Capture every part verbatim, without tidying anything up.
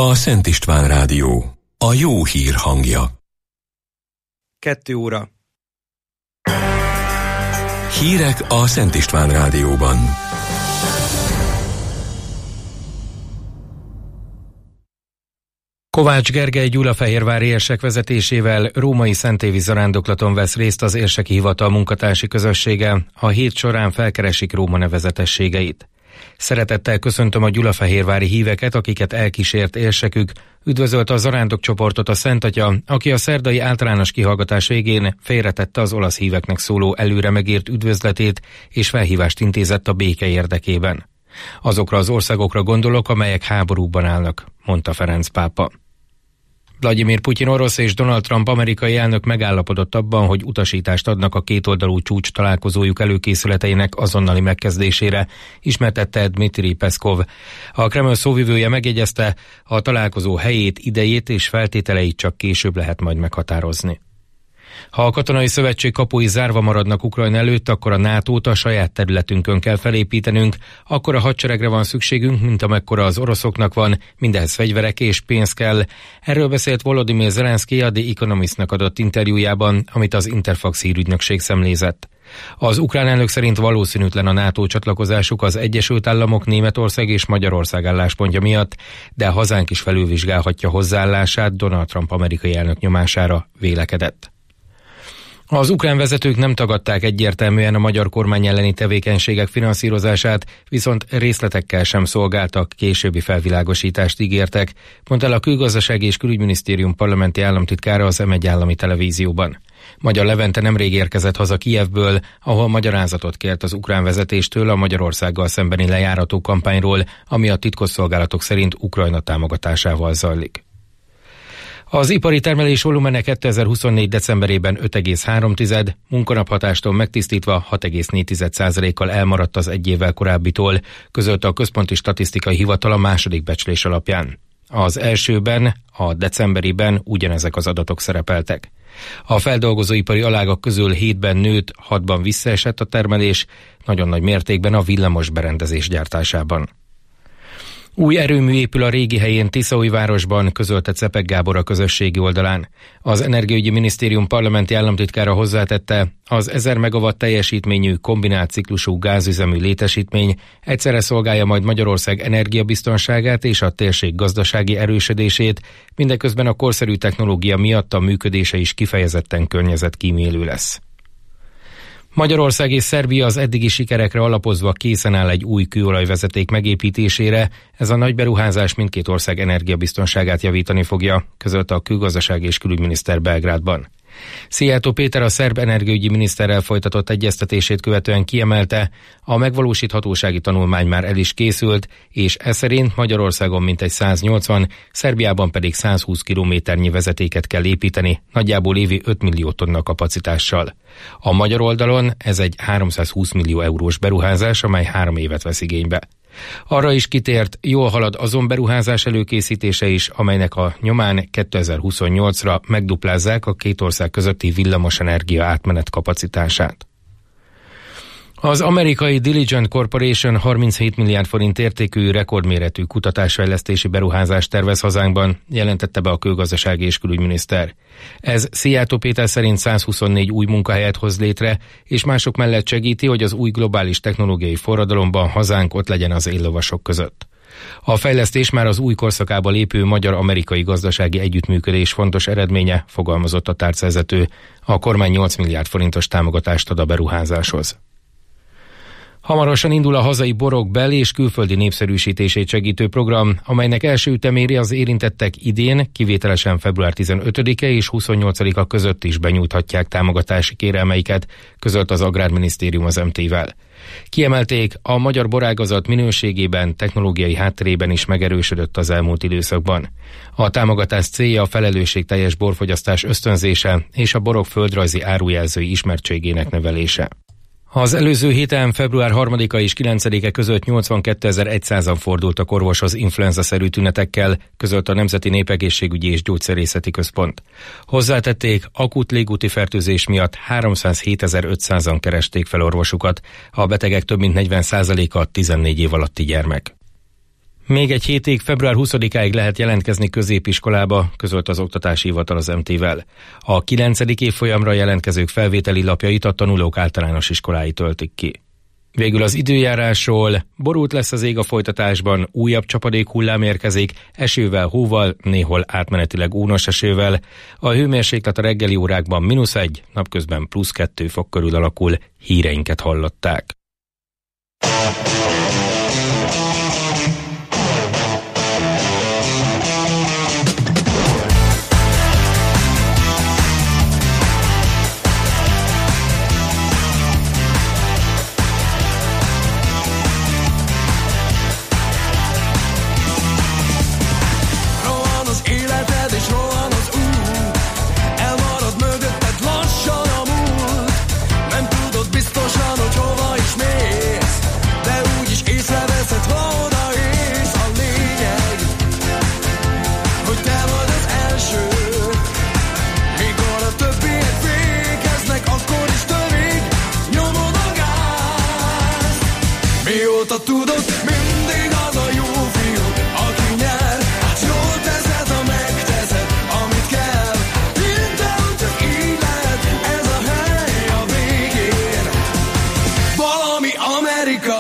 a Szent István Rádió, a jó hír hangja. Kettő óra. Hírek a Szent István Rádióban. Kovács Gergely gyulafehérvári érsek vezetésével római szentévi zarándoklaton vesz részt az érseki hivatal munkatársi közössége, a hét során felkeresik Róma nevezetességeit. Szeretettel köszöntöm a gyulafehérvári híveket, akiket elkísért érsekük, üdvözölte a zarándok csoportot a Szent Atya, aki a szerdai általános kihallgatás végén félretette az olasz híveknek szóló előre megírt üdvözletét, és felhívást intézett a béke érdekében. Azokra az országokra gondolok, amelyek háborúban állnak, mondta Ferenc pápa. Vladimir Putyin orosz és Donald Trump amerikai elnök megállapodott abban, hogy utasítást adnak a kétoldalú csúcs találkozójuk előkészületeinek azonnali megkezdésére, ismertette Dmitri Peszkov. A Kreml szóvivője megjegyezte, a találkozó helyét, idejét és feltételeit csak később lehet majd meghatározni. Ha a katonai szövetség kapui zárva maradnak Ukrajna előtt, akkor a nátót a saját területünkön kell felépítenünk, akkor a hadseregre van szükségünk, mint amekkora az oroszoknak van, mindehhez fegyverek és pénz kell. Erről beszélt Volodymyr Zelenszky a The Economistnak adott interjújában, amit az Interfax hírügynökség szemlézett. Az ukrán elnök szerint valószínűtlen a NATO csatlakozásuk az Egyesült Államok, Németország és Magyarország álláspontja miatt, de hazánk is felülvizsgálhatja hozzáállását Donald Trump amerikai elnök nyomására, vélekedett. Az ukrán vezetők nem tagadták egyértelműen a magyar kormány elleni tevékenységek finanszírozását, viszont részletekkel sem szolgáltak, későbbi felvilágosítást ígértek, mondta el a Külgazdasági és Külügyminisztérium parlamenti államtitkára az em egy állami televízióban. Magyar Levente nemrég érkezett haza Kijevből, ahol magyarázatot kért az ukrán vezetéstől a Magyarországgal szembeni lejárató kampányról, ami a titkosszolgálatok szerint Ukrajna támogatásával zajlik. Az ipari termelés volumene kétezer-huszonnégy decemberében öt egész három, munkanaphatástól megtisztítva hat egész négy százalékkal elmaradt az egy évvel korábbitól, közölte a Központi Statisztikai Hivatal a második becslés alapján. Az elsőben, a decemberiben ugyanezek az adatok szerepeltek. A feldolgozóipari alágak közül hétben nőtt, hatban visszaesett a termelés, nagyon nagy mértékben a villamos berendezés gyártásában. Új erőmű épül a régi helyén Tiszaújvárosban, közölte Cepek Gábor a közösségi oldalán. Az Energiaügyi Minisztérium parlamenti államtitkára hozzátette, az ezer megawatt teljesítményű kombinált ciklusú gázüzemű létesítmény egyszerre szolgálja majd Magyarország energiabiztonságát és a térség gazdasági erősödését, mindeközben a korszerű technológia miatt a működése is kifejezetten környezetkímélő lesz. Magyarország és Szerbia az eddigi sikerekre alapozva készen áll egy új kőolajvezeték megépítésére, ez a nagy beruházás mindkét ország energiabiztonságát javítani fogja, közölte a külgazdasági és külügyminiszter Belgrádban. Szijjártó Péter a szerb energiaügyi miniszterrel folytatott egyeztetését követően kiemelte, a megvalósíthatósági tanulmány már el is készült, és ez szerint Magyarországon mintegy száznyolcvan, Szerbiában pedig százhúsz kilométernyi vezetéket kell építeni, nagyjából évi öt millió tonna kapacitással. A magyar oldalon ez egy háromszázhúsz millió eurós beruházás, amely három évet vesz igénybe. Arra is kitért, jól halad azon beruházás előkészítése is, amelynek a nyomán kétezer-huszonnyolcra megduplázzák a két ország közötti villamosenergia átmenet kapacitását. Az amerikai Diligent Corporation harminchét milliárd forint értékű rekordméretű kutatásfejlesztési beruházást tervez hazánkban, jelentette be a külgazdasági és külügyminiszter. Ez Szijjártó Péter szerint százhuszonnégy új munkahelyet hoz létre, és mások mellett segíti, hogy az új globális technológiai forradalomban hazánk ott legyen az éllovasok között. A fejlesztés már az új korszakába lépő magyar-amerikai gazdasági együttműködés fontos eredménye, fogalmazott a tárcavezető. A kormány nyolc milliárd forintos támogatást ad a beruházáshoz. Hamarosan indul a hazai borok bel- és külföldi népszerűsítését segítő program, amelynek első üteméri az érintettek idén, kivételesen február tizenötödike és huszonnyolcadika között is benyújthatják támogatási kérelmeiket, közölt az Agrárminisztérium az em té-vel. Kiemelték, a magyar borágazat minőségében, technológiai hátterében is megerősödött az elmúlt időszakban. A támogatás célja a felelősségteljes borfogyasztás ösztönzése és a borok földrajzi árujelzői ismertségének növelése. Az előző héten február harmadika és kilencedike között nyolcvankétezer-százan fordultak orvoshoz influenza-szerű tünetekkel, közölt a Nemzeti Népegészségügyi és Gyógyszerészeti Központ. Hozzátették, akut légúti fertőzés miatt háromszázhétezer-ötszázan keresték fel orvosukat, a betegek több mint negyven százaléka tizennégy év alatti gyermek. Még egy hétig, február huszadikáig lehet jelentkezni középiskolába, közölt az Oktatási Hivatal az em té-vel. A kilencedik évfolyamra jelentkezők felvételi lapjait a tanulók általános iskolái töltik ki. Végül az időjárásról: borult lesz az ég a folytatásban, újabb csapadék hullám érkezik, esővel, hóval, néhol átmenetileg ónos esővel. A hőmérséklet a reggeli órákban mínusz egy, napközben plusz kettő fok körül alakul. Híreinket hallották. Tudod, mindig az a jó fiú, aki nyer. Hát jól teszed, ha megteszed, amit kell. Hidd el, hogy csak így lehet, ez a hely a végén. Valami Amerika.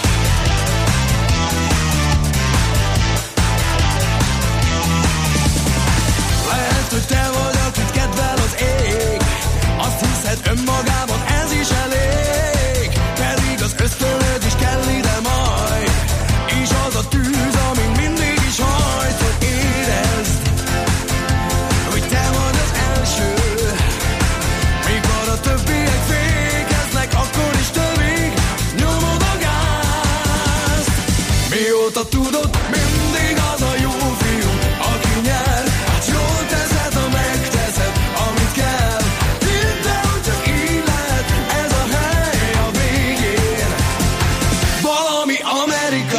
Lehet, hogy te vagy, akit kedvel az ég. Azt hiszed önmagában, ez is elég. Pedig az ösztönöd is kell ide. És az a tűz, amin mindig is hajt, hogy érezd, hogy te vagy az első. Mikor a többiek fékeznek, akkor is többig nyomod a gázt. Mióta tudod, mindig az a jó fiú, aki nyer. Hát jól teszed, ha megteszed, amit kell. Hidd el, hogy csak így lehet, ez a hely a végén. Valami Amerika.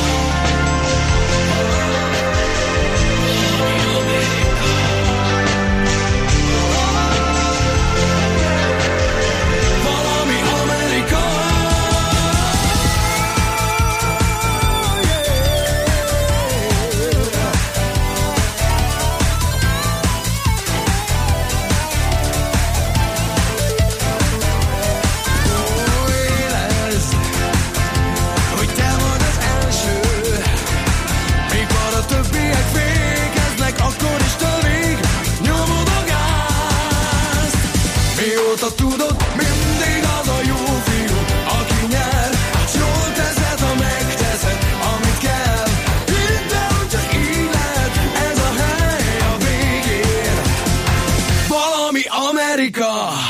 Tudod, mindig az a jó fiú, aki nyer. Hát jól teszed, ha megteszed, amit kell. Hidd el, hogy csak így lehet, ez a hely a végén. Valami Amerika.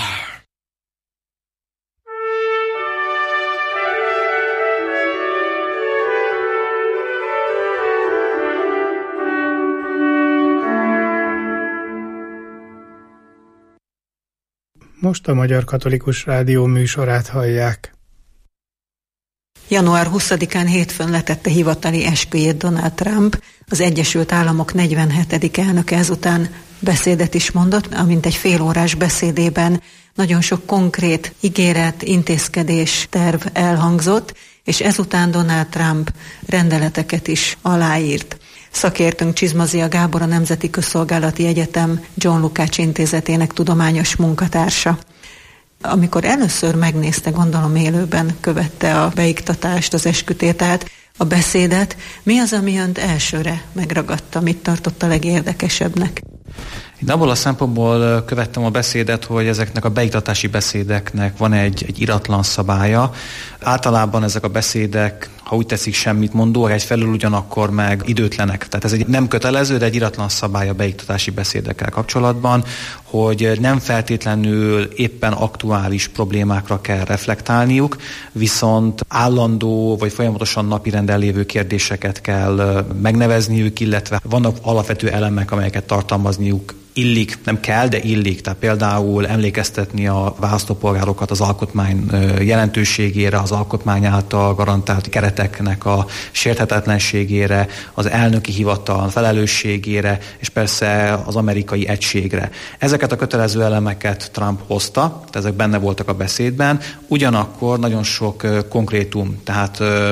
Most a Magyar Katolikus Rádió műsorát hallják. január huszadikán hétfőn letette hivatali esküjét Donald Trump, az Egyesült Államok negyvenhetedik elnöke ezután beszédet is mondott, amint egy félórás beszédében nagyon sok konkrét ígéret, intézkedés, terv elhangzott, és ezután Donald Trump rendeleteket is aláírt. Szakértőnk Csizmazia Gábor, a Nemzeti Közszolgálati Egyetem John Lukács Intézetének tudományos munkatársa. Amikor először megnézte, gondolom élőben követte a beiktatást, az eskütételt, a beszédet, mi az, ami önt elsőre megragadta, mit tartott a legérdekesebbnek? Én abból a szempontból követtem a beszédet, hogy ezeknek a beiktatási beszédeknek van egy, egy iratlan szabálya. Általában ezek a beszédek, ha úgy teszik, semmit mondóak, egyfelől ugyanakkor meg időtlenek. Tehát ez egy nem kötelező, de egy iratlan szabály a beiktatási beszédekkel kapcsolatban, hogy nem feltétlenül éppen aktuális problémákra kell reflektálniuk, viszont állandó vagy folyamatosan napirenden lévő kérdéseket kell megnevezniük, illetve vannak alapvető elemek, amelyeket tartalmazniuk illik, nem kell, de illik. Tehát például emlékeztetni a választópolgárokat az alkotmány jelentőségére, az alkotmány által garantált kereteknek a sérthetetlenségére, az elnöki hivatal felelősségére, és persze az amerikai egységre. Ezeket a kötelező elemeket Trump hozta, tehát ezek benne voltak a beszédben, ugyanakkor nagyon sok konkrétum, tehát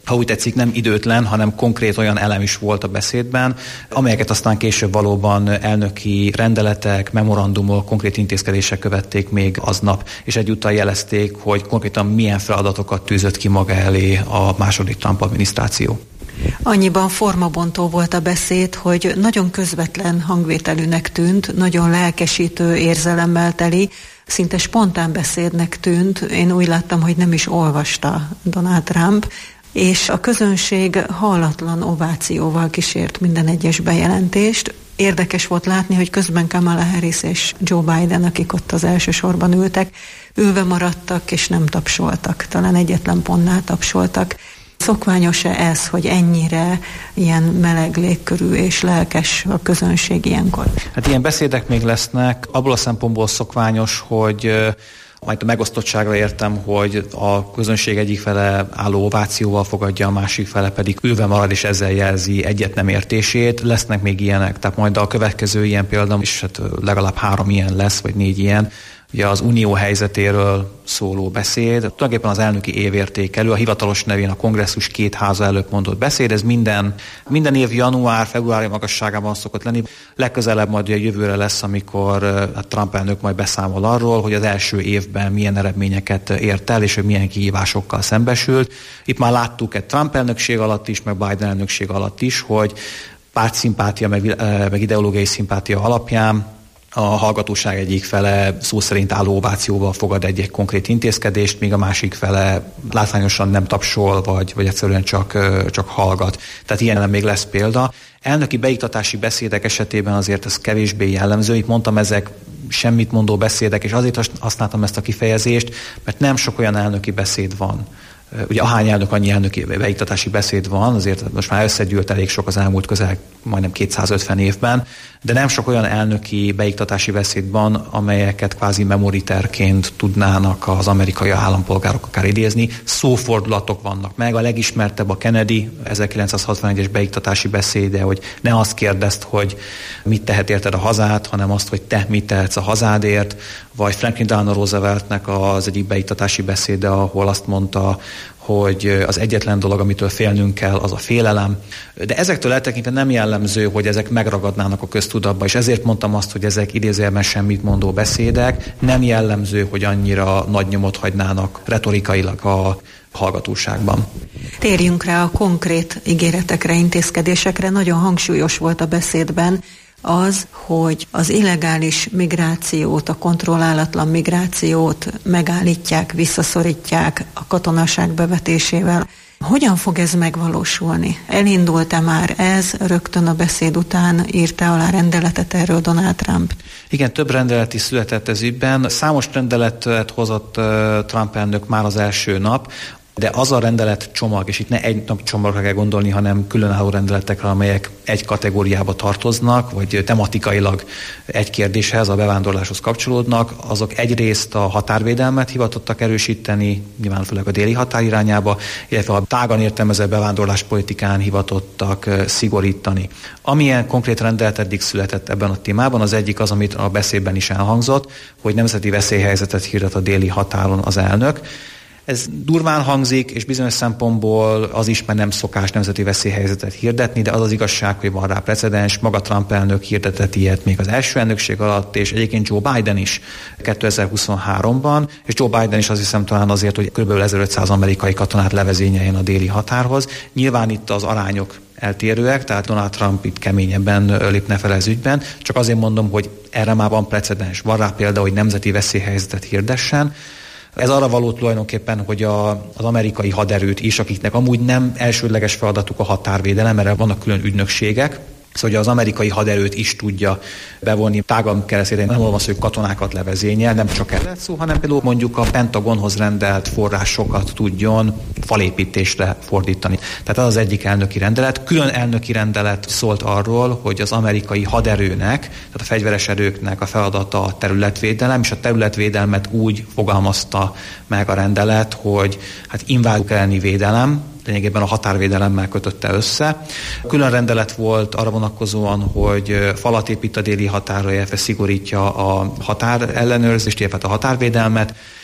ha úgy tetszik, nem időtlen, hanem konkrét olyan elem is volt a beszédben, amelyeket aztán később valóban elnöki rendeletek, memorandumok, konkrét intézkedések követték még aznap, és egyúttal jelezték, hogy konkrétan milyen feladatokat tűzött ki maga elé a második Trump adminisztráció. Annyiban formabontó volt a beszéd, hogy nagyon közvetlen hangvételűnek tűnt, nagyon lelkesítő, érzelemmel teli, szinte spontán beszédnek tűnt. Én úgy láttam, hogy nem is olvasta Donald Trump, és a közönség hallatlan ovációval kísért minden egyes bejelentést. Érdekes volt látni, hogy közben Kamala Harris és Joe Biden, akik ott az első sorban ültek, ülve maradtak és nem tapsoltak, talán egyetlen pontnál tapsoltak. Szokványos-e ez, hogy ennyire ilyen meleg légkörű és lelkes a közönség ilyenkor? Hát ilyen beszédek még lesznek. Abból a szempontból szokványos, hogy majd a megosztottságra értem, hogy a közönség egyik fele álló ovációval fogadja, a másik fele pedig ülve marad, és ezzel jelzi egyet nem értését. Lesznek még ilyenek, tehát majd a következő ilyen példa, és hát legalább három ilyen lesz, vagy négy ilyen, ugye az unió helyzetéről szóló beszéd, tulajdonképpen az elnöki évértékelő, a hivatalos nevén a kongresszus két háza előtt mondott beszéd, ez minden, minden év január-februári magasságában szokott lenni. Legközelebb majd a jövőre lesz, amikor a Trump elnök majd beszámol arról, hogy az első évben milyen eredményeket ért el, és hogy milyen kihívásokkal szembesült. Itt már láttuk egy Trump elnökség alatt is, meg Biden elnökség alatt is, hogy pártszimpátia, meg, meg ideológiai szimpátia alapján a hallgatóság egyik fele szó szerint álló ovációval fogad egy-egy konkrét intézkedést, míg a másik fele látványosan nem tapsol, vagy, vagy egyszerűen csak, csak hallgat. Tehát ilyen még lesz példa. Elnöki beiktatási beszédek esetében azért ez kevésbé jellemző. Itt mondtam, ezek semmit mondó beszédek, és azért használtam ezt a kifejezést, mert nem sok olyan elnöki beszéd van. Ugye ahány elnök, annyi elnöki beiktatási beszéd van, azért most már összegyűlt elég sok az elmúlt közel majdnem kétszázötven évben, de nem sok olyan elnöki beiktatási beszéd van, amelyeket kvázi memoriterként tudnának az amerikai állampolgárok akár idézni. Szófordulatok vannak meg, a legismertebb a Kennedy ezerkilencszázhatvanegyes beiktatási beszéde, hogy ne azt kérdezd, hogy mit tehet érted a hazát, hanem azt, hogy te mit tehetsz a hazádért, vagy Franklin Delano Rooseveltnek az egyik beiktatási beszéde, ahol azt mondta, hogy az egyetlen dolog, amitől félnünk kell, az a félelem. De ezektől eltekintve nem jellemző, hogy ezek megragadnának a köztudatba, és ezért mondtam azt, hogy ezek idézőjelben semmit mondó beszédek, nem jellemző, hogy annyira nagy nyomot hagynának retorikailag a hallgatóságban. Térjünk rá a konkrét ígéretekre, intézkedésekre. Nagyon hangsúlyos volt a beszédben az, hogy az illegális migrációt, a kontrollálatlan migrációt megállítják, visszaszorítják a katonaság bevetésével. Hogyan fog ez megvalósulni? Elindult-e már ez rögtön a beszéd után, írta alá rendeletet erről Donald Trump? Igen, több rendelet is született ez ügyben. Számos rendeletet hozott Trump elnök már az első nap, de az a rendelet csomag, és itt ne egy nap csomagra kell gondolni, hanem különálló rendeletekre, amelyek egy kategóriába tartoznak, vagy tematikailag egy kérdéshez, a bevándorláshoz kapcsolódnak, azok egyrészt a határvédelmet hivatottak erősíteni, nyilván főleg a déli határ irányába, illetve a tágan értelmezett bevándorláspolitikán hivatottak szigorítani. Amilyen konkrét rendelet eddig született ebben a témában, az egyik az, amit a beszédben is elhangzott, hogy nemzeti veszélyhelyzetet hirdet a déli határon az elnök. Ez durván hangzik, és bizonyos szempontból az is, mert nem szokás nemzeti veszélyhelyzetet hirdetni, de az az igazság, hogy van rá precedens. Maga Trump elnök hirdetett ilyet még az első elnökség alatt, és egyébként Joe Biden is kétezer-huszonháromban, és Joe Biden is azt hiszem talán azért, hogy kb. ezerötszáz amerikai katonát levezényeljen a déli határhoz. Nyilván itt az arányok eltérőek, tehát Donald Trump itt keményebben lépne fel ez ügyben, csak azért mondom, hogy erre már van precedens. Van rá példa, hogy nemzeti veszélyhelyzetet hirdessen. Ez arra való tulajdonképpen, hogy a, az amerikai haderőt is, akiknek amúgy nem elsődleges feladatuk a határvédelem, erre vannak külön ügynökségek, szóval hogy az amerikai haderőt is tudja bevonni tágabb keresztére, nem van szó, hogy katonákat levezényel, nem csak erre szó, hanem például mondjuk a Pentagonhoz rendelt forrásokat tudjon falépítésre fordítani. Tehát az az egyik elnöki rendelet. Külön elnöki rendelet szólt arról, hogy az amerikai haderőnek, tehát a fegyveres erőknek a feladata a területvédelem, és a területvédelmet úgy fogalmazta meg a rendelet, hogy hát inváziók elleni védelem, lényegében a határvédelemmel kötötte össze. Külön rendelet volt arra vonatkozóan, hogy falat épít a déli határra, illetve szigorítja a határ ellenőrzést, illetve a határvédelmet,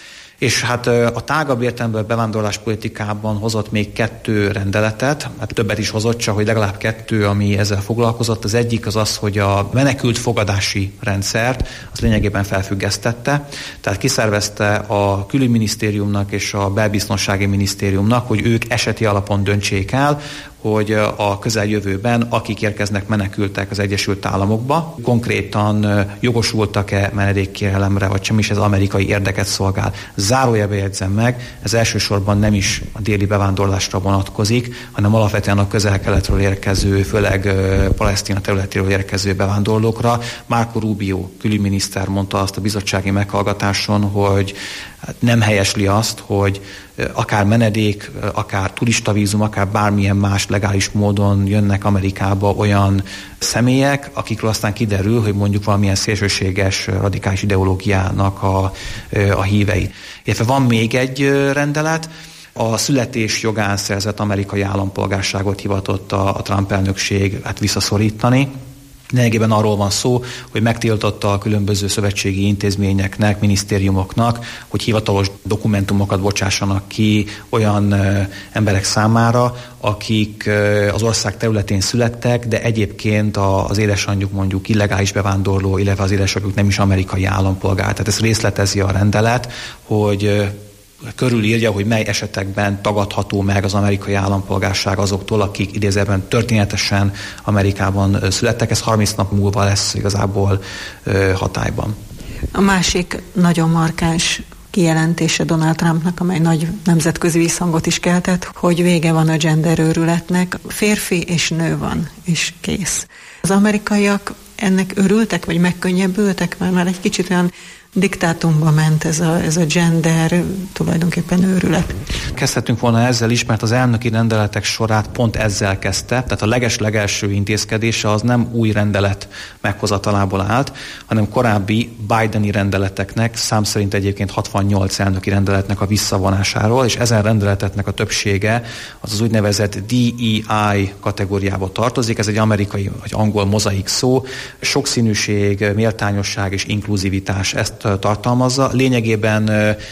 És hát a tágabb értelemben bevándorláspolitikában hozott még kettő rendeletet, hát többet is hozott, csak hogy legalább kettő, ami ezzel foglalkozott. Az egyik az az, hogy a menekült fogadási rendszert az lényegében felfüggesztette, tehát kiszervezte a külügyminisztériumnak és a belbiztonsági minisztériumnak, hogy ők eseti alapon döntsék el, hogy a közeljövőben akik érkeznek menekültek az Egyesült Államokba, konkrétan jogosultak-e menedékkérelemre, vagy sem is ez amerikai érdeket szolgál. Zárójelbe jegyzem meg, ez elsősorban nem is a déli bevándorlásra vonatkozik, hanem alapvetően a közel-keletről érkező, főleg Palesztina területéről érkező bevándorlókra. Marco Rubio külügyminiszter mondta azt a bizottsági meghallgatáson, hogy nem helyesli azt, hogy akár menedék, akár turistavízum, akár bármilyen más legális módon jönnek Amerikába olyan személyek, akikről aztán kiderül, hogy mondjuk valamilyen szélsőséges, radikális ideológiának a, a hívei. Illetve van még egy rendelet, a születés jogán szerzett amerikai állampolgárságot hivatott a, a Trump elnökség hát visszaszorítani. Lényegében arról van szó, hogy megtiltotta a különböző szövetségi intézményeknek, minisztériumoknak, hogy hivatalos dokumentumokat bocsássanak ki olyan ö, emberek számára, akik ö, az ország területén születtek, de egyébként a, az édesanyjuk mondjuk illegális bevándorló, illetve az édesanyjuk nem is amerikai állampolgár. Tehát ezt részletezi a rendelet, hogy ö, körülírja, hogy mely esetekben tagadható meg az amerikai állampolgárság azoktól, akik idézőben történetesen Amerikában születtek. Ez harminc nap múlva lesz igazából hatályban. A másik nagyon markáns kijelentése Donald Trumpnak, amely nagy nemzetközi visszhangot is keltett, hogy vége van a gender őrületnek, férfi és nő van, és kész. Az amerikaiak ennek örültek, vagy megkönnyebbültek, mert már egy kicsit olyan diktátumba ment ez a, ez a gender tulajdonképpen őrület. Kezdhetünk volna ezzel is, mert az elnöki rendeletek sorát pont ezzel kezdte, tehát a leges-legelső intézkedése az nem új rendelet meghozatalából állt, hanem korábbi Bideni rendeleteknek, szám szerint egyébként hatvannyolc elnöki rendeletnek a visszavonásáról, és ezen rendeleteknek a többsége az az úgynevezett D E I kategóriába tartozik, ez egy amerikai vagy angol mozaik szó, sokszínűség, méltányosság és inkluzivitás, ezt tartalmazza. Lényegében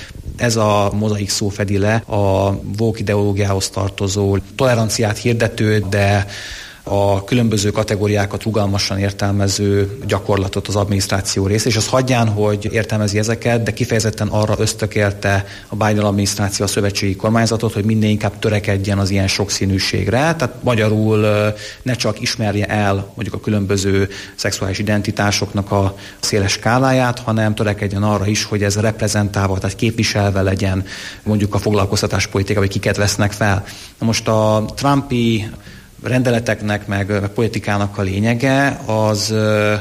ez a mozaik szó fedi le a woke ideológiához tartozó toleranciát hirdető, de a különböző kategóriákat rugalmasan értelmező gyakorlatot az adminisztráció része, és az hagyján, hogy értelmezi ezeket, de kifejezetten arra ösztökélte a Biden adminisztráció a szövetségi kormányzatot, hogy minél inkább törekedjen az ilyen sokszínűségre, tehát magyarul ne csak ismerje el mondjuk a különböző szexuális identitásoknak a széles skáláját, hanem törekedjen arra is, hogy ez reprezentálva, tehát képviselve legyen mondjuk a foglalkoztatáspolitika, vagy kiket vesznek fel. Na most a Trumpi rendeleteknek, meg, meg politikának a lényege, az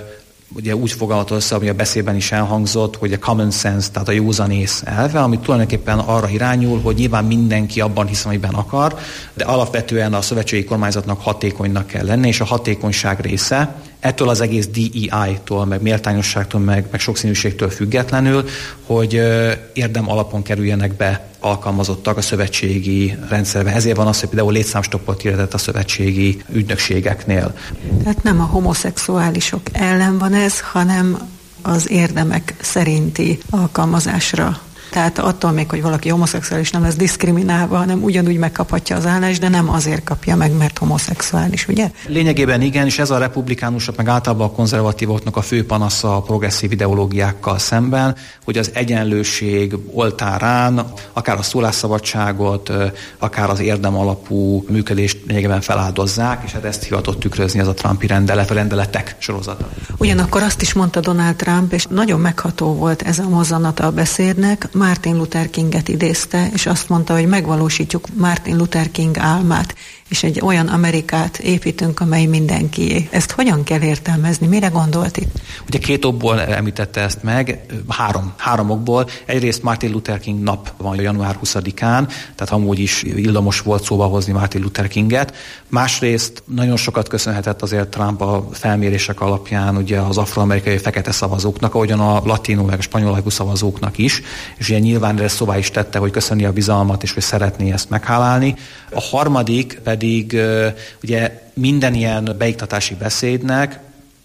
ugye úgy fogalmazott össze, ami a beszédben is elhangzott, hogy a common sense, tehát a józanész elve, ami tulajdonképpen arra irányul, hogy nyilván mindenki abban hisz, amiben akar, de alapvetően a szövetségi kormányzatnak hatékonynak kell lenni, és a hatékonyság része ettől az egész D E I-tól, meg méltányosságtól, meg, meg sokszínűségtől függetlenül, hogy ö, érdem alapon kerüljenek be alkalmazottak a szövetségi rendszerbe. Ezért van az, hogy például létszámstoppot hirdetett a szövetségi ügynökségeknél. Tehát nem a homoszexuálisok ellen van ez, hanem az érdemek szerinti alkalmazásra. Tehát attól még, hogy valaki homoszexuális, nem lesz diszkriminálva, hanem ugyanúgy megkaphatja az állást, de nem azért kapja meg, mert homoszexuális, ugye? Lényegében igen, és ez a republikánusok, meg általában a konzervatívoknak a fő panasza a progresszív ideológiákkal szemben, hogy az egyenlőség oltárán akár a szólásszabadságot, akár az érdem alapú működést lényegében feláldozzák, és hát ezt hivatott tükrözni az a Trumpi rendelet, a rendeletek sorozata. Ugyanakkor azt is mondta Donald Trump, és nagyon megható volt ez a mozzanata a beszédnek, Martin Luther Kinget idézte, és azt mondta, hogy megvalósítjuk Martin Luther King álmát, és egy olyan Amerikát építünk, amely mindenkié. Ezt hogyan kell értelmezni? Mire gondolt itt? Ugye két okból említette ezt meg, három, három okból. Egyrészt Martin Luther King nap van január huszadikán, tehát amúgy is illamos volt szóba hozni Martin Luther Kinget. Másrészt nagyon sokat köszönhetett azért Trump a felmérések alapján ugye az afroamerikai fekete szavazóknak, ahogyan a latinó meg a spanyol szavazóknak is, és ugye nyilván erre szóvá is tette, hogy köszöni a bizalmat, és hogy szeretné ezt meghálálni. A harmadik pedig ugye minden ilyen beiktatási beszédnek,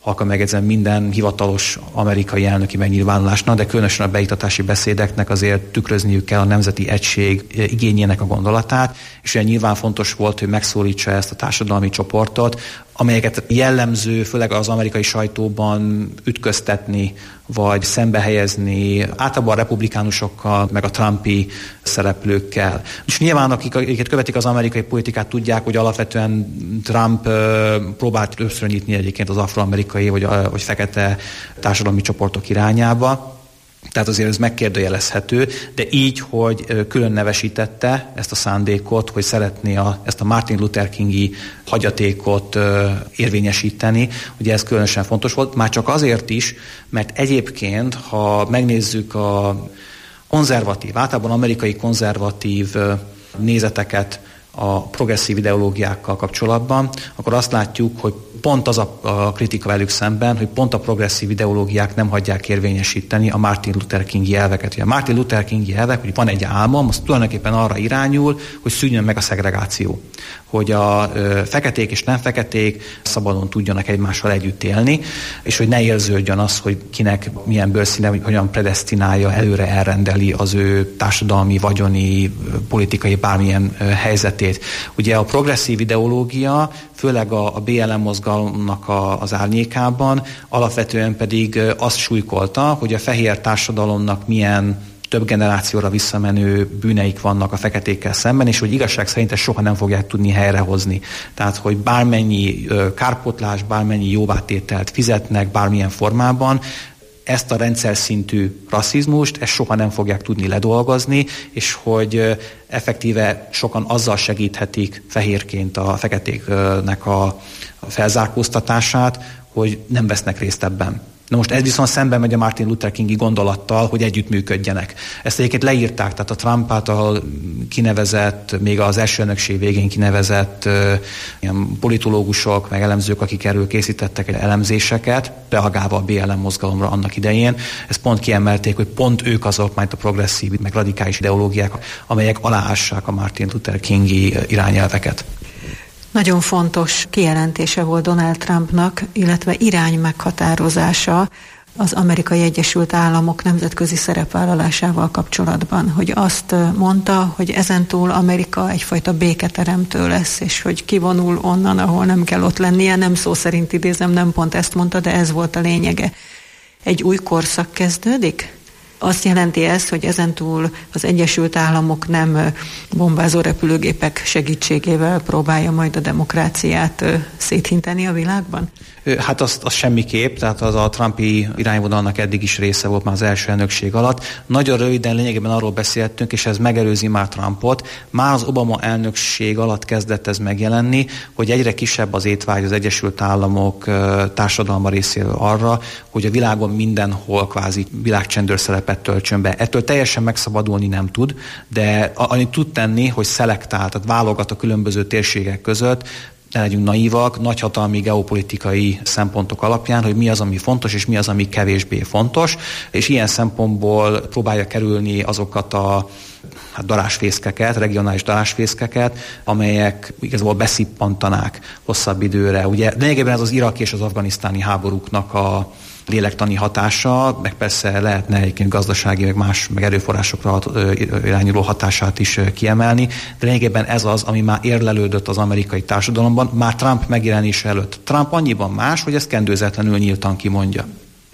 halka megjegyzem minden hivatalos amerikai elnöki megnyilvánulásnak, de különösen a beiktatási beszédeknek azért tükrözniük kell a nemzeti egység igényének a gondolatát, és olyan nyilván fontos volt, hogy megszólítsa ezt a társadalmi csoportot, amelyeket jellemző, főleg az amerikai sajtóban ütköztetni, vagy szembehelyezni, általában a republikánusokkal, meg a trumpi szereplőkkel. És nyilván, akik, akiket követik az amerikai politikát, tudják, hogy alapvetően Trump próbált többször nyitni egyébként az afroamerikai, vagy, vagy fekete társadalmi csoportok irányába. Tehát azért ez megkérdőjelezhető, de így, hogy külön nevesítette ezt a szándékot, hogy szeretné a, ezt a Martin Luther Kingi hagyatékot érvényesíteni, ugye ez különösen fontos volt, már csak azért is, mert egyébként, ha megnézzük a konzervatív, általában amerikai konzervatív nézeteket a progresszív ideológiákkal kapcsolatban, akkor azt látjuk, hogy pont az a, a kritika velük szemben, hogy pont a progresszív ideológiák nem hagyják érvényesíteni a Martin Luther Kingi elveket. A Martin Luther Kingi elvek, hogy van egy álmom, az tulajdonképpen arra irányul, hogy szűnjön meg a szegregáció. Hogy a ö, feketék és nem feketék szabadon tudjanak egymással együtt élni, és hogy ne érződjön az, hogy kinek milyen bőrszíne, hogy hogyan predesztinálja, előre elrendeli az ő társadalmi, vagyoni, politikai bármilyen ö, helyzetét. Ugye a progresszív ideológia, főleg a, a bé el em mozgalomnak a, az árnyékában, alapvetően pedig azt súlykolta, hogy a fehér társadalomnak milyen több generációra visszamenő bűneik vannak a feketékkel szemben, és hogy igazság szerint ezt soha nem fogják tudni helyrehozni. Tehát, hogy bármennyi kárpótlás, bármennyi jóvátételt fizetnek, bármilyen formában, ezt a rendszer szintű rasszizmust, ezt soha nem fogják tudni ledolgozni, és hogy effektíve sokan azzal segíthetik fehérként a feketéknek a felzárkóztatását, hogy nem vesznek részt ebben. Na most ez viszont szemben megy a Martin Luther Kingi gondolattal, hogy együttműködjenek. Ezt egyébként leírták, tehát a Trump által kinevezett, még az első elnökség végén kinevezett uh, ilyen politológusok, meg elemzők, akik erről készítettek elemzéseket, reagálva a bé el em mozgalomra annak idején. Ezt pont kiemelték, hogy pont ők azok, majd a progresszív, meg radikális ideológiák, amelyek aláássák a Martin Luther Kingi irányelveket. Nagyon fontos kijelentése volt Donald Trumpnak, illetve irány meghatározása az Amerikai Egyesült Államok nemzetközi szerepvállalásával kapcsolatban, hogy azt mondta, hogy ezentúl Amerika egyfajta béketeremtő lesz, és hogy kivonul onnan, ahol nem kell ott lennie, nem szó szerint idézem, nem pont ezt mondta, de ez volt a lényege. Egy új korszak kezdődik? Azt jelenti ez, hogy ezentúl az Egyesült Államok nem bombázó repülőgépek segítségével próbálja majd a demokráciát széthinteni a világban? Hát azt, azt semmiképp, tehát az a trumpi irányvonalnak eddig is része volt már az első elnökség alatt. Nagyon röviden lényegében arról beszéltünk, és ez megelőzi már Trumpot. Már az Obama elnökség alatt kezdett ez megjelenni, hogy egyre kisebb az étvágy az Egyesült Államok társadalma részéről arra, hogy a világon mindenhol kvázi világcsendőr szerepet töltsön be. Ettől teljesen megszabadulni nem tud, de amit tud tenni, hogy szelektál, tehát válogat a különböző térségek között, ne legyünk naívak, nagyhatalmi geopolitikai szempontok alapján, hogy mi az, ami fontos, és mi az, ami kevésbé fontos, és ilyen szempontból próbálja kerülni azokat a hát darásfészkeket, regionális darásfészkeket, amelyek igazából beszippantanák hosszabb időre. Ugye lényegében ez az iraki és az afganisztáni háborúknak a lélektani hatása, meg persze lehetne egyébként gazdasági, meg más, meg erőforrásokra irányuló hatását is kiemelni, de lényegében ez az, ami már érlelődött az amerikai társadalomban, már Trump megjelenése előtt. Trump annyiban más, hogy ezt kendőzetlenül nyíltan kimondja.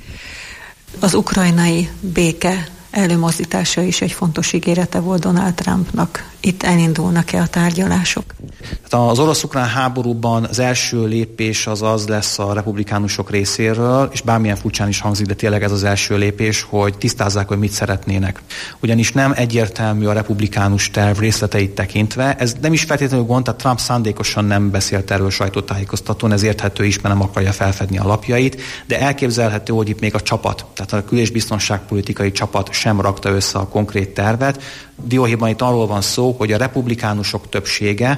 Az ukrajnai béke előmozdítása is egy fontos ígérete volt Donald Trumpnak. Itt elindulnak-e a tárgyalások? Az orosz-ukrán háborúban az első lépés az az lesz a republikánusok részéről, és bármilyen furcsán is hangzik, de tényleg ez az első lépés, hogy tisztázzák, hogy mit szeretnének. Ugyanis nem egyértelmű a republikánus terv részleteit tekintve. Ez nem is feltétlenül gond, tehát Trump szándékosan nem beszélt erről sajtótájékoztatón, ez érthető is, mert nem akarja felfedni a lapjait, de elképzelhető, hogy itt még a csapat, tehát a kül- és biztonságpolitikai csapat sem rakta össze a konkrét tervet. Dióhéjban itt arról van szó, hogy a republikánusok többsége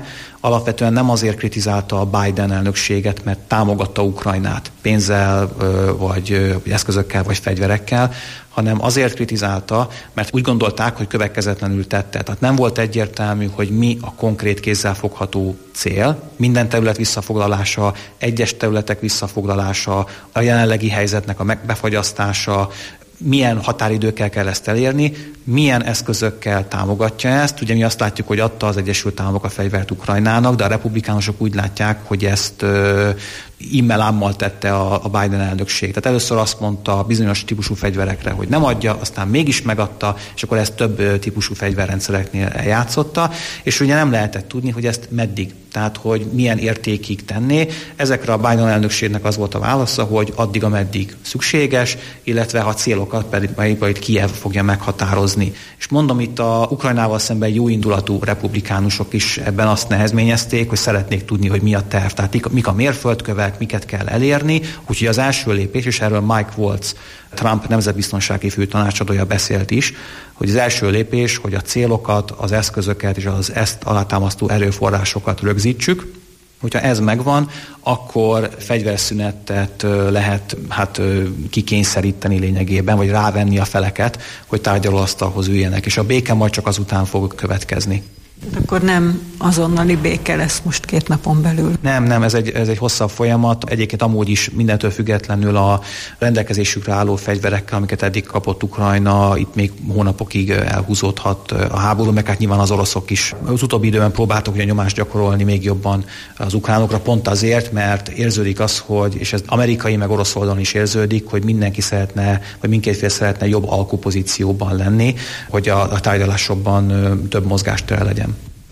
alapvetően nem azért kritizálta a Biden elnökséget, mert támogatta Ukrajnát pénzzel, vagy eszközökkel, vagy fegyverekkel, hanem azért kritizálta, mert úgy gondolták, hogy következetlenül tette. Tehát nem volt egyértelmű, hogy mi a konkrét kézzelfogható cél. Minden terület visszafoglalása, egyes területek visszafoglalása, a jelenlegi helyzetnek a befagyasztása, milyen határidőkkel kell ezt elérni, milyen eszközökkel támogatja ezt. Ugye mi azt látjuk, hogy adta az Egyesült Államok a fegyvert Ukrajnának, de a republikánusok úgy látják, hogy ezt ö, immel-ámmal tette a, a Biden elnökség. Tehát először azt mondta bizonyos típusú fegyverekre, hogy nem adja, aztán mégis megadta, és akkor ezt több típusú fegyverrendszereknél eljátszotta, és ugye nem lehetett tudni, hogy ezt meddig, tehát hogy milyen értékig tenné. Ezekre a Biden elnökségnek az volt a válasza, hogy addig, ameddig szükséges, illetve ha célokat pedig majd Kijev fogja meghatározni. És mondom, itt a Ukrajnával szemben jó indulatú republikánusok is ebben azt nehezményezték, hogy szeretnék tudni, hogy mi a terv, tehát mik a mérföldkövek, miket kell elérni. Úgyhogy az első lépés, és erről Mike Waltz, Trump nemzetbiztonsági főtanácsadója beszélt is, hogy az első lépés, hogy a célokat, az eszközöket és az ezt alátámasztó erőforrásokat rögzítsük. Hogyha ez megvan, akkor fegyverszünetet lehet hát, kikényszeríteni lényegében, vagy rávenni a feleket, hogy tárgyalóasztalhoz üljenek, és a béke majd csak azután fog következni. Akkor nem azonnali béke lesz most két napon belül? Nem, nem, ez egy, ez egy hosszabb folyamat. Egyébként amúgy is mindentől függetlenül a rendelkezésükre álló fegyverekkel, amiket eddig kapott Ukrajna, itt még hónapokig elhúzódhat a háború, meg hát nyilván az oroszok is az utóbbi időben próbáltak ugye nyomást gyakorolni még jobban az ukránokra, pont azért, mert érződik az, hogy, és ez amerikai meg orosz oldalon is érződik, hogy mindenki szeretne, vagy mindkét fél szeretne jobb alkupozícióban lenni, hogy a, a tárgyalásokban több mozgástere legyen.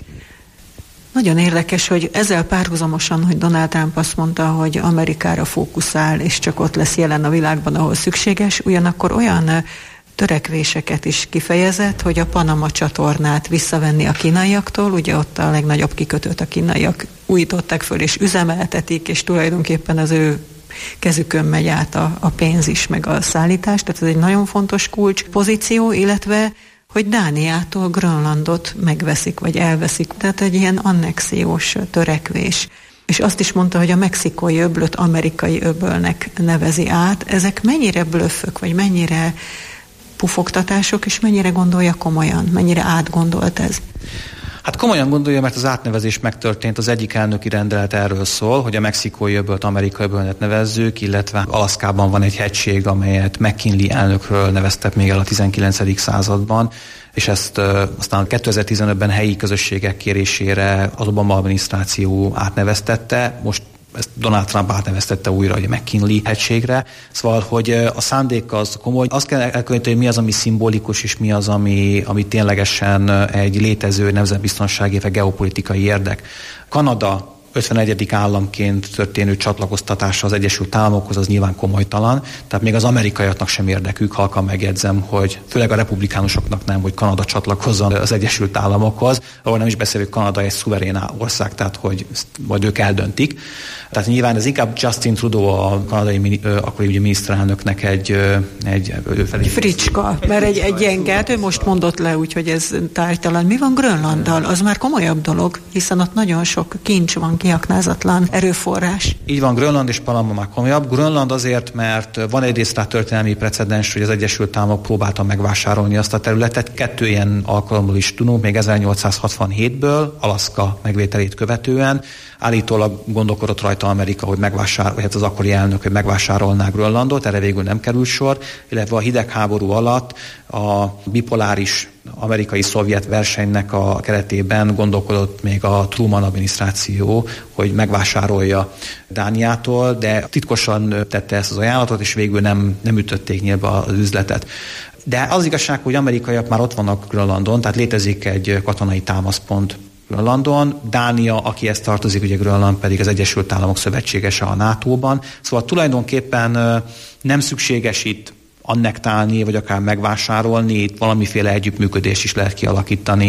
Nagyon érdekes, hogy ezzel párhuzamosan, hogy Donald Trump azt mondta, hogy Amerikára fókuszál, és csak ott lesz jelen a világban, ahol szükséges, ugyanakkor olyan törekvéseket is kifejezett, hogy a Panama csatornát visszavenni a kínaiaktól, ugye ott a legnagyobb kikötőt a kínaiak újították föl, és üzemeltetik, és tulajdonképpen az ő kezükön megy át a, a pénz is, meg a szállítás, tehát ez egy nagyon fontos kulcs pozíció, illetve hogy Dániától Grönlandot megveszik, vagy elveszik. Tehát egy ilyen annexiós törekvés. És azt is mondta, hogy a mexikói öblöt amerikai öbölnek nevezi át. Ezek mennyire blöffök, vagy mennyire pufogtatások, és mennyire gondolja komolyan, mennyire átgondolt ez? Hát komolyan gondolja, mert az átnevezés megtörtént, az egyik elnöki rendelet erről szól, hogy a mexikói öbölt amerikai öbölnek nevezzük, illetve Alaszkában van egy hegység, amelyet McKinley elnökről neveztek még el a tizenkilencedik században, és ezt uh, aztán kétezer-tizenötben helyi közösségek kérésére az Obama adminisztráció átneveztette, most ezt Donald Trump átneveztette újra a McKinley hegységre. Szóval, hogy a szándék az komoly. Azt kell elkülöníteni, hogy mi az, ami szimbolikus, és mi az, ami, ami ténylegesen egy létező nemzetbiztonsági vagy geopolitikai érdek. Kanada ötvenegyedik államként történő csatlakoztatása az Egyesült Államokhoz az nyilván komolytalan, tehát még az amerikaiaknak sem érdekük, halkan megjegyzem, hogy főleg a republikánusoknak nem, hogy Kanada csatlakozzon az Egyesült Államokhoz, ahol nem is beszélünk, Kanada egy szuverén ország, tehát hogy majd ők eldöntik. Tehát nyilván ez inkább Justin Trudeau, a kanadai akkori ugye miniszterelnöknek egy, egy, egy fricska, mert egy, egy gyengelt, ő most mondott le, úgyhogy ez tárgytalan. Mi van Grönlanddal? Az már komolyabb dolog, hiszen ott nagyon sok kincs van, kiaknázatlan erőforrás. Így van, Grönland és Panama már komolyabb. Grönland azért, mert van egyrészt rá történelmi precedens, hogy az Egyesült Államok próbálta megvásárolni azt a területet. Kettő ilyen alkalommal is tudunk, még ezernyolcszázhatvanhétből, Alaszka megvételét követően. Állítólag gondolkodott rajta Amerika, hogy megvásárol, vagy hát az akkori elnök, hogy megvásárolná Grönlandot, erre végül nem került sor, illetve a hidegháború alatt a bipoláris amerikai-szovjet versenynek a keretében gondolkodott még a Truman adminisztráció, hogy megvásárolja Dániától, de titkosan tette ezt az ajánlatot, és végül nem, nem ütötték nyilván az üzletet. De az igazság, hogy amerikaiak már ott vannak Grönlandon, tehát létezik egy katonai támaszpont Grönlandon, Dánia, aki ezt tartozik, ugye Grönland pedig az Egyesült Államok szövetségese a nátóban. Szóval tulajdonképpen nem szükséges itt annektálni, vagy akár megvásárolni, itt valamiféle együttműködést is lehet kialakítani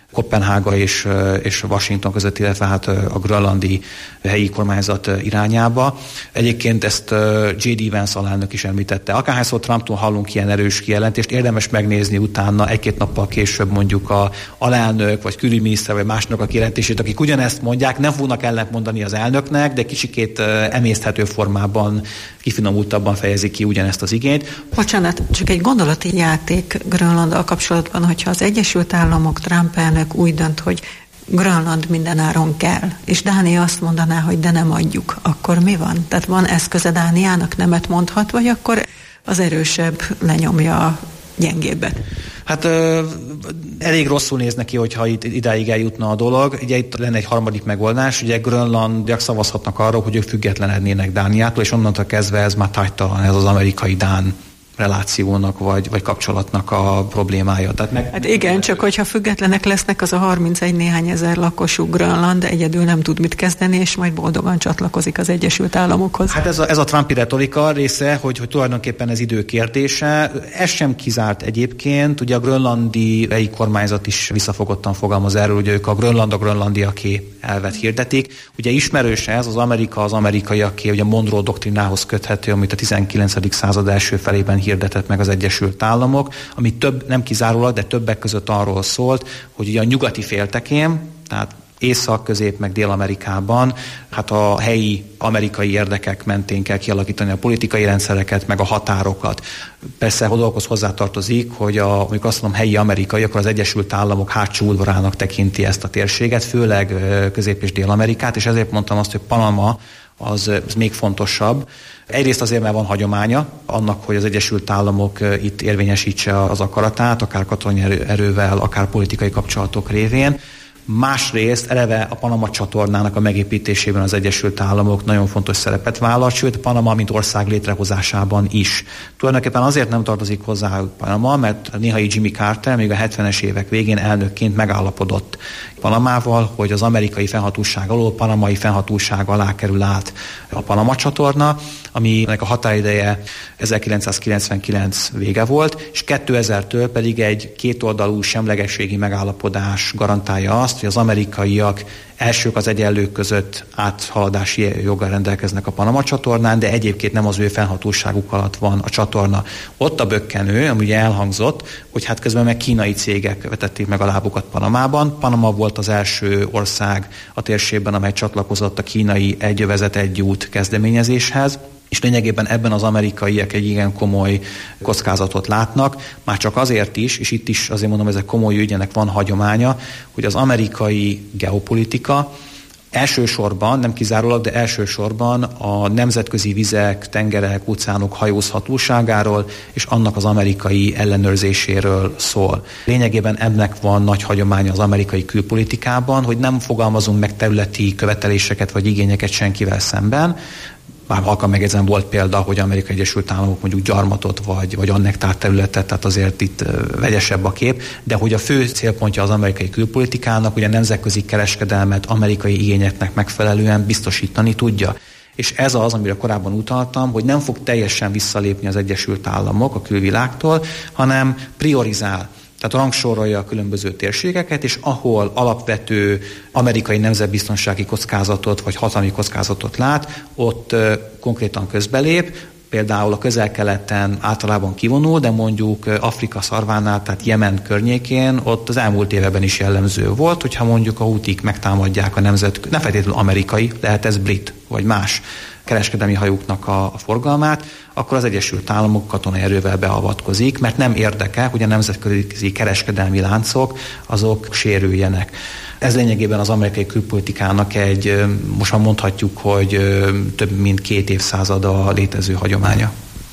Koppenhága és, és Washington között, illetve hát a grönlandi helyi kormányzat irányába. Egyébként ezt J D Vance alelnök is említette. Akárhányszor Trumptól hallunk ilyen erős kijelentést, érdemes megnézni utána egy-két nappal később mondjuk a alelnök, vagy külügyminiszter, vagy másnak a kijelentését, akik ugyanezt mondják, nem fognak ellentmondani az elnöknek, de kicsikét emészthető formában, kifinomultabban fejezik ki ugyanezt az igényt. Bocsánat, csak egy gondolati játék Grönlanddal kapcsolatban, hogyha az Egyesült Államok, Trump elnök úgy dönt, hogy Grönland mindenáron kell, és Dánia azt mondaná, hogy de nem adjuk, akkor mi van? Tehát van eszköze Dániának, nemet mondhat, vagy akkor az erősebb lenyomja a gyengébbet? Hát ö, elég rosszul néz neki, hogyha itt idáig eljutna a dolog. Ugye itt lenne egy harmadik megoldás, ugye grönlandiak szavazhatnak arról, hogy ők függetlenednének Dániától, és onnantól kezdve ez már tájtalan, ez az amerikai-dán relációnak vagy, vagy kapcsolatnak a problémája. Tehát meg... Hát igen, csak hogyha függetlenek lesznek, az a harmincegy néhány ezer lakosú Grönland egyedül nem tud mit kezdeni, és majd boldogan csatlakozik az Egyesült Államokhoz. Hát ez a, ez a Trumpi retorika része, hogy, hogy tulajdonképpen ez idő kérdése. Ez sem kizárt egyébként. Ugye a grönlandi helyi kormányzat is visszafogottan fogalmaz erről, hogy ők a Grönland a grönlandiaké elvet hirdetik. Ugye ismerős ez, az Amerika az amerikaiaké, ugye a Monroe doktrinához köthető, amit a tizenkilencedik század első felében hirdetett meg az Egyesült Államok, ami több, nem kizárólag, de többek között arról szólt, hogy ugye a nyugati féltekén, tehát Észak, Közép, meg Dél-Amerikában, hát a helyi amerikai érdekek mentén kell kialakítani a politikai rendszereket, meg a határokat. Persze a dolgokhoz hozzátartozik, hogy a, amikor azt mondom helyi amerikai, akkor az Egyesült Államok hátsó udvarának tekinti ezt a térséget, főleg Közép- és Dél-Amerikát, és ezért mondtam azt, hogy Panama az, az még fontosabb. Egyrészt azért, mert van hagyománya annak, hogy az Egyesült Államok itt érvényesítse az akaratát, akár katonai erővel, akár politikai kapcsolatok révén. Másrészt eleve a Panama csatornának a megépítésében az Egyesült Államok nagyon fontos szerepet vállalt, sőt Panama mint ország létrehozásában is. Tulajdonképpen azért nem tartozik hozzá Panama, mert a néhai Jimmy Carter még a hetvenes évek végén elnökként megállapodott Panamával, hogy az amerikai fennhatóság alól panamai fennhatóság alá kerül át a Panama csatorna, aminek a határideje ezerkilencszázkilencvenkilenc vége volt, és kétezertől pedig egy kétoldalú semlegességi megállapodás garantálja azt, hogy az amerikaiak elsők az egyenlők között áthaladási joggal rendelkeznek a Panama csatornán, de egyébként nem az ő fennhatóságuk alatt van a csatorna. Ott a bökkenő, ami ugye elhangzott, hogy hát közben meg kínai cégek vetették meg a lábukat Panamában. Panama volt az első ország a térségben, amely csatlakozott a kínai egy övezet egy út kezdeményezéshez, és lényegében ebben az amerikaiak egy igen komoly kockázatot látnak, már csak azért is, és itt is azért mondom, ezek komoly ügyenek van hagyománya, hogy az amerikai geopolitika elsősorban, nem kizárólag, de elsősorban a nemzetközi vizek, tengerek, óceánok hajózhatóságáról és annak az amerikai ellenőrzéséről szól. Lényegében ennek van nagy hagyománya az amerikai külpolitikában, hogy nem fogalmazunk meg területi követeléseket vagy igényeket senkivel szemben. Bár halkan megjegyzem, volt példa, hogy Amerikai Egyesült Államok mondjuk gyarmatot vagy, vagy annektárt területet, tehát azért itt vegyesebb a kép, de hogy a fő célpontja az amerikai külpolitikának, hogy a nemzetközi kereskedelmet amerikai igényeknek megfelelően biztosítani tudja. És ez az, amire korábban utaltam, hogy nem fog teljesen visszalépni az Egyesült Államok a külvilágtól, hanem priorizál. Tehát rangsorolja a különböző térségeket, és ahol alapvető amerikai nemzetbiztonsági kockázatot vagy hatalmi kockázatot lát, ott uh, konkrétan közbelép, például a Közel-Keleten általában kivonul, de mondjuk Afrika szarvánál, tehát Jemen környékén, ott az elmúlt években is jellemző volt, hogyha mondjuk a hútik megtámadják a nemzet, nem feltétlenül amerikai, lehet ez brit vagy más kereskedelmi hajóknak a, a forgalmát, akkor az Egyesült Államok katonai erővel beavatkozik, mert nem érdeke, hogy a nemzetközi kereskedelmi láncok azok sérüljenek. Ez lényegében az amerikai külpolitikának egy, most már mondhatjuk, hogy több mint két évszázada létező hagyománya.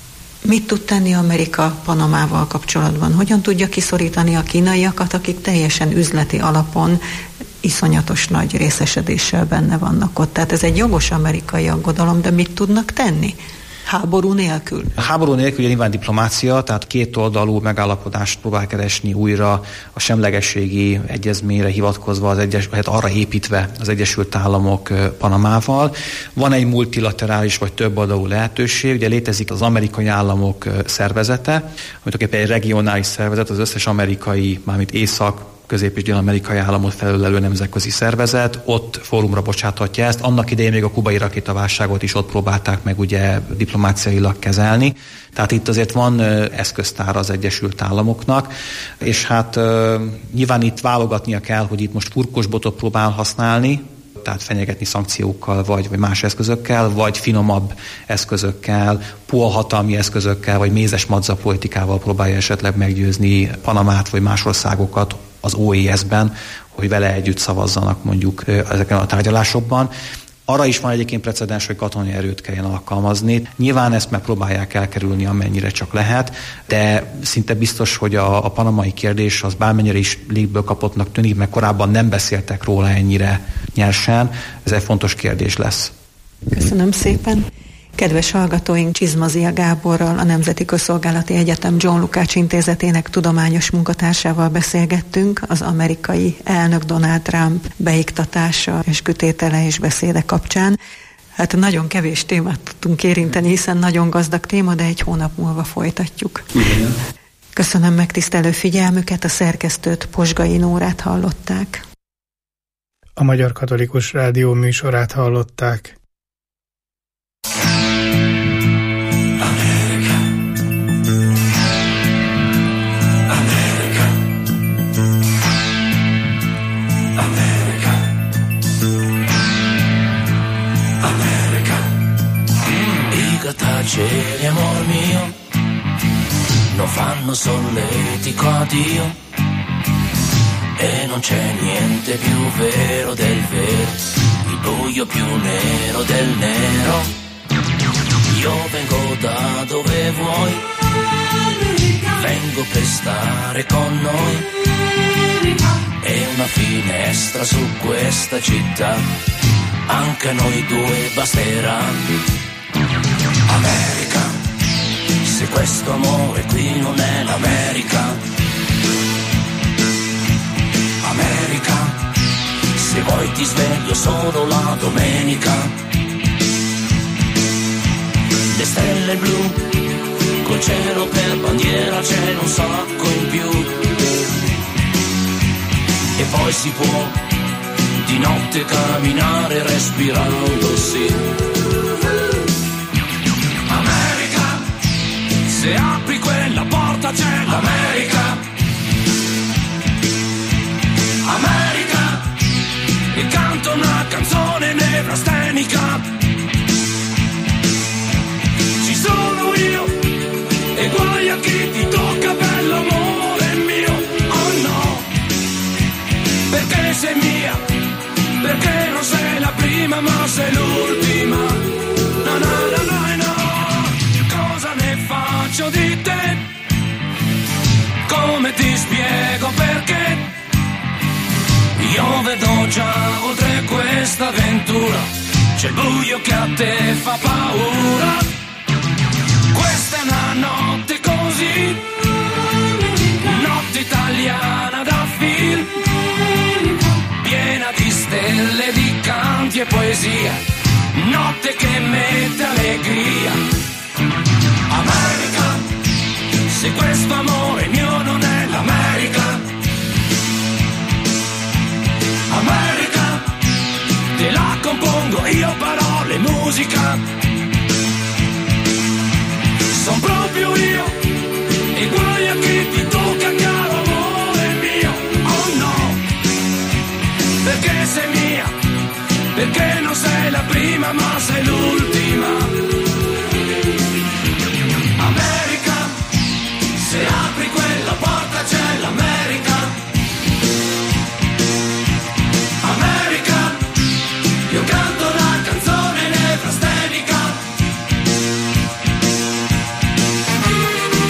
Mit tud tenni Amerika Panamával kapcsolatban? Hogyan tudja kiszorítani a kínaiakat, akik teljesen üzleti alapon iszonyatos nagy részesedéssel benne vannak ott? Tehát ez egy jogos amerikai aggodalom, de mit tudnak tenni? Háború nélkül? A háború nélkül ugye nyilván diplomácia, tehát kétoldalú megállapodást próbál keresni újra a semlegességi egyezményre hivatkozva, az egyes, hát arra építve az Egyesült Államok Panamával. Van egy multilaterális vagy többoldalú lehetőség, ugye létezik az Amerikai Államok szervezete, amit egy regionális szervezet, az összes amerikai, mármint Észak, közép- és dél-amerikai államot felülelő nemzetközi szervezet, ott fórumra bocsáthatja ezt. Annak idején még a kubai rakétaválságot is ott próbálták meg ugye diplomáciailag kezelni. Tehát itt azért van eszköztár az Egyesült Államoknak, és hát nyilván itt válogatnia kell, hogy itt most furkosbotot próbál használni, tehát fenyegetni szankciókkal, vagy, vagy más eszközökkel, vagy finomabb eszközökkel, puha hatalmi eszközökkel, vagy mézes madza politikával próbálja esetleg meggyőzni Panamát, vagy más országokat az o e es-ben, hogy vele együtt szavazzanak mondjuk ezeken a tárgyalásokban. Arra is van egyébként precedens, hogy katonai erőt kelljen alkalmazni. Nyilván ezt megpróbálják elkerülni, amennyire csak lehet, de szinte biztos, hogy a, a panamai kérdés az bármennyire is légből kapottnak tűnik, mert korábban nem beszéltek róla ennyire nyersen. Ez egy fontos kérdés lesz. Köszönöm szépen. Kedves hallgatóink, Csizmazia Gáborral, a Nemzeti Közszolgálati Egyetem John Lukács Intézetének tudományos munkatársával beszélgettünk az amerikai elnök Donald Trump beiktatása, eskütétele és beszéde kapcsán. Hát nagyon kevés témát tudtunk érinteni, hiszen nagyon gazdag téma, de egy hónap múlva folytatjuk. Igen. Köszönöm megtisztelő figyelmüket, a szerkesztőt, Posgai Nórát hallották. A Magyar Katolikus Rádió műsorát hallották. Cieli, amor mio, non fanno solletico a Dio, e non c'è niente più vero del vero, il buio più nero del nero. Io vengo da dove vuoi, vengo per stare con noi, e una finestra su questa città, anche a noi due basterà. America, se questo amore qui non è l'America. America, se vuoi ti sveglio solo la domenica. Le stelle blu, col cielo per bandiera c'è un sacco in più. E poi si può di notte camminare respirando sì. Se apri quella porta c'è l'America. America, e canto una canzone nevrastenica. Ci sono io, e guai a chi ti tocca per l'amore mio. Oh no, perché sei mia, perché non sei la prima ma sei l'ultima. No, no, no, no, no. Faccio di te, come ti spiego perché? Io vedo già oltre questa avventura, c'è il buio che a te fa paura. Questa è una notte così, notte italiana da film, piena di stelle, di canti e poesia, notte che mette allegria. America, se questo amore mio non è l'America. America, te la compongo io, parole, musica. Son proprio io, e guai a chi ti tocca, caro amore mio. Oh no, perché sei mia, perché non sei la prima ma sei l'ultima. America, se apri quella porta c'è l'America. America, io canto la canzone nevrastenica.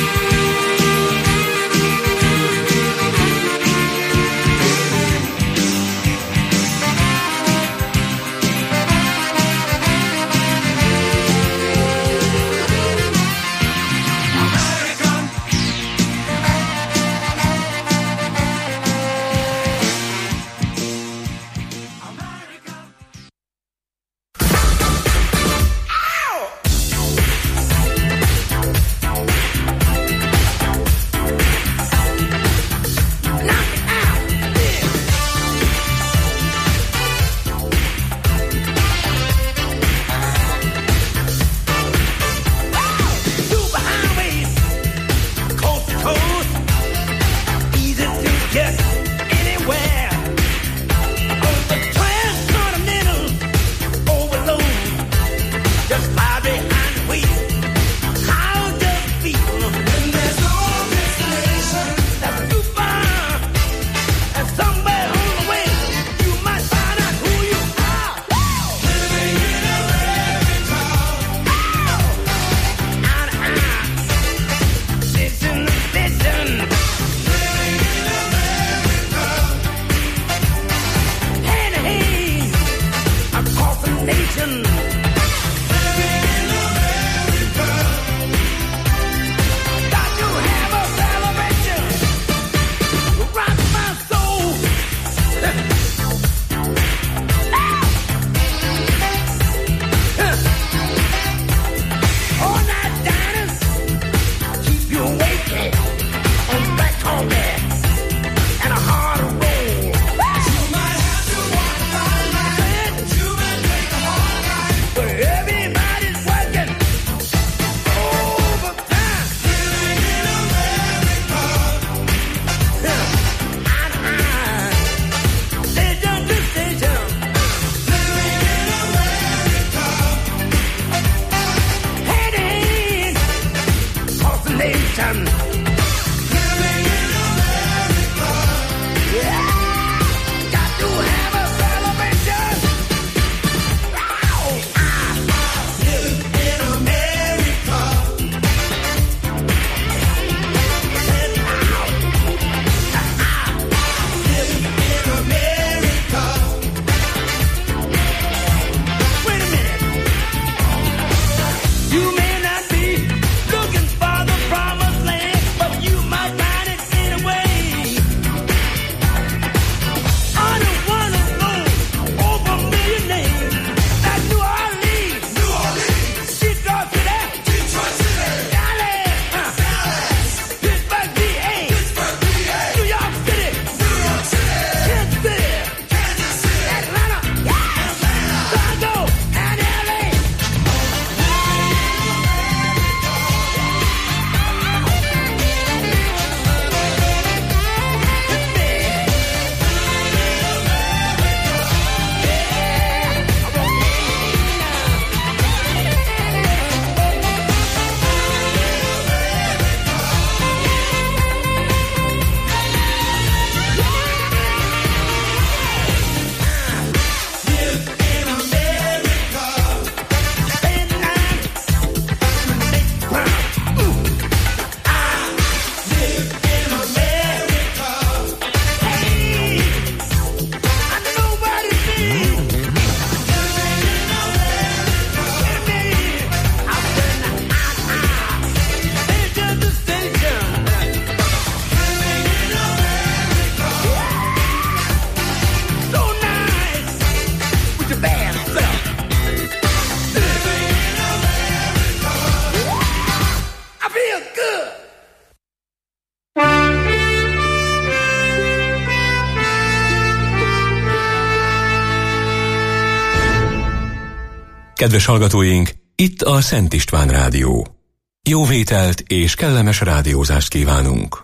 Kedves hallgatóink, itt a Szent István Rádió. Jó vételt és kellemes rádiózást kívánunk!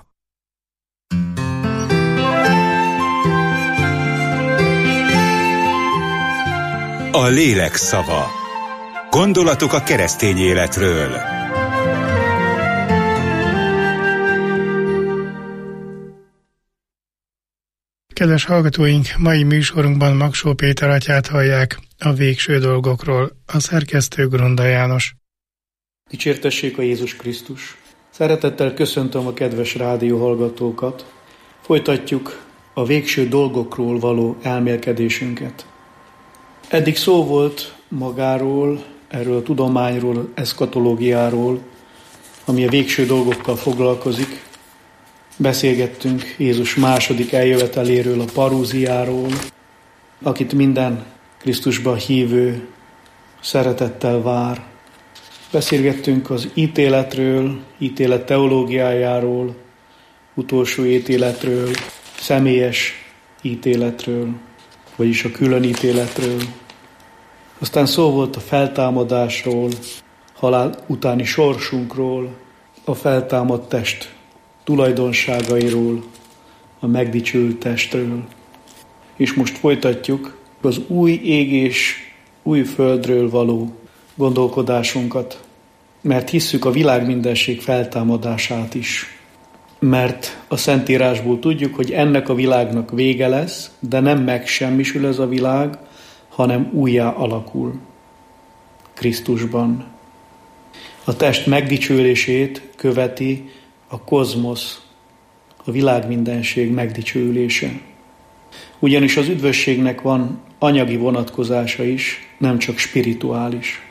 A lélek szava. Gondolatok a keresztény életről. Kedves hallgatóink, mai műsorunkban Magsó Péter atyát hallják a végső dolgokról, a szerkesztő Grunda János. Dicsértessék a Jézus Krisztus! Szeretettel köszöntöm a kedves rádióhallgatókat. Folytatjuk a végső dolgokról való elmélkedésünket. Eddig szó volt magáról, erről a tudományról, eszkatológiáról, ami a végső dolgokkal foglalkozik. Beszélgettünk Jézus második eljöveteléről, a parúziáról, akit minden Krisztusban hívő szeretettel vár. Beszélgettünk az ítéletről, ítélet teológiájáról, utolsó ítéletről, személyes ítéletről, vagyis a külön ítéletről. Aztán szó volt a feltámadásról, halál utáni sorsunkról, a feltámadt test tulajdonságairól, a megdicsült testről. És most folytatjuk az új ég és új földről való gondolkodásunkat, mert hisszük a világ mindenség feltámadását is. Mert a Szentírásból tudjuk, hogy ennek a világnak vége lesz, de nem megsemmisül ez a világ, hanem újjá alakul Krisztusban. A test megdicsőlését követi a kozmosz, a világ mindenség megdicsőlése. Ugyanis az üdvösségnek van anyagi vonatkozása is, nem csak spirituális.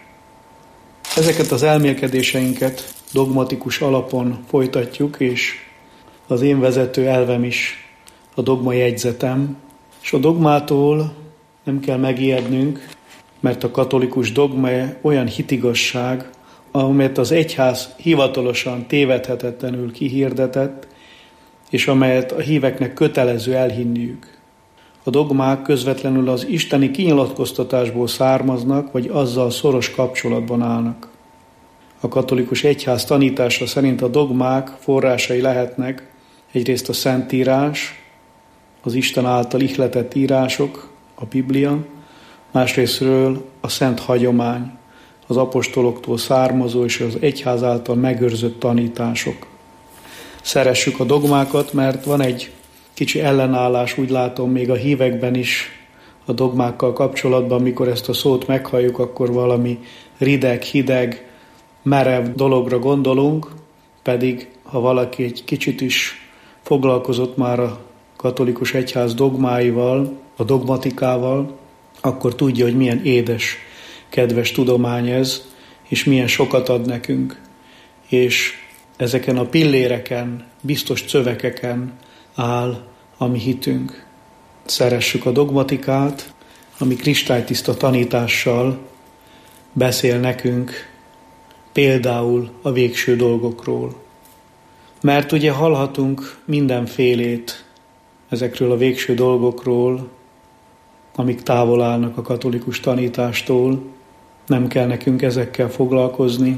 Ezeket az elmélkedéseinket dogmatikus alapon folytatjuk, és az én vezető elvem is a dogma jegyzetem, és a dogmától nem kell megijednünk, mert a katolikus dogma olyan hitigasság, amelyet az egyház hivatalosan tévedhetetlenül kihirdetett, és amelyet a híveknek kötelező elhinniük. A dogmák közvetlenül az isteni kinyilatkoztatásból származnak, vagy azzal szoros kapcsolatban állnak. A katolikus egyház tanítása szerint a dogmák forrásai lehetnek egyrészt a Szentírás, az Isten által ihletett írások, a Biblia, másrésztről a szent hagyomány, az apostoloktól származó és az egyház által megőrzött tanítások. Szeressük a dogmákat, mert van egy kicsi ellenállás, úgy látom, még a hívekben is a dogmákkal kapcsolatban, mikor ezt a szót meghalljuk, akkor valami rideg, hideg, merev dologra gondolunk, pedig ha valaki egy kicsit is foglalkozott már a katolikus egyház dogmáival, a dogmatikával, akkor tudja, hogy milyen édes, kedves tudomány ez, és milyen sokat ad nekünk. És ezeken a pilléreken, biztos szövegeken áll a mi hitünk. Szeressük a dogmatikát, ami kristálytiszta tanítással beszél nekünk például a végső dolgokról. Mert ugye hallhatunk mindenfélét ezekről a végső dolgokról, amik távol állnak a katolikus tanítástól, nem kell nekünk ezekkel foglalkozni,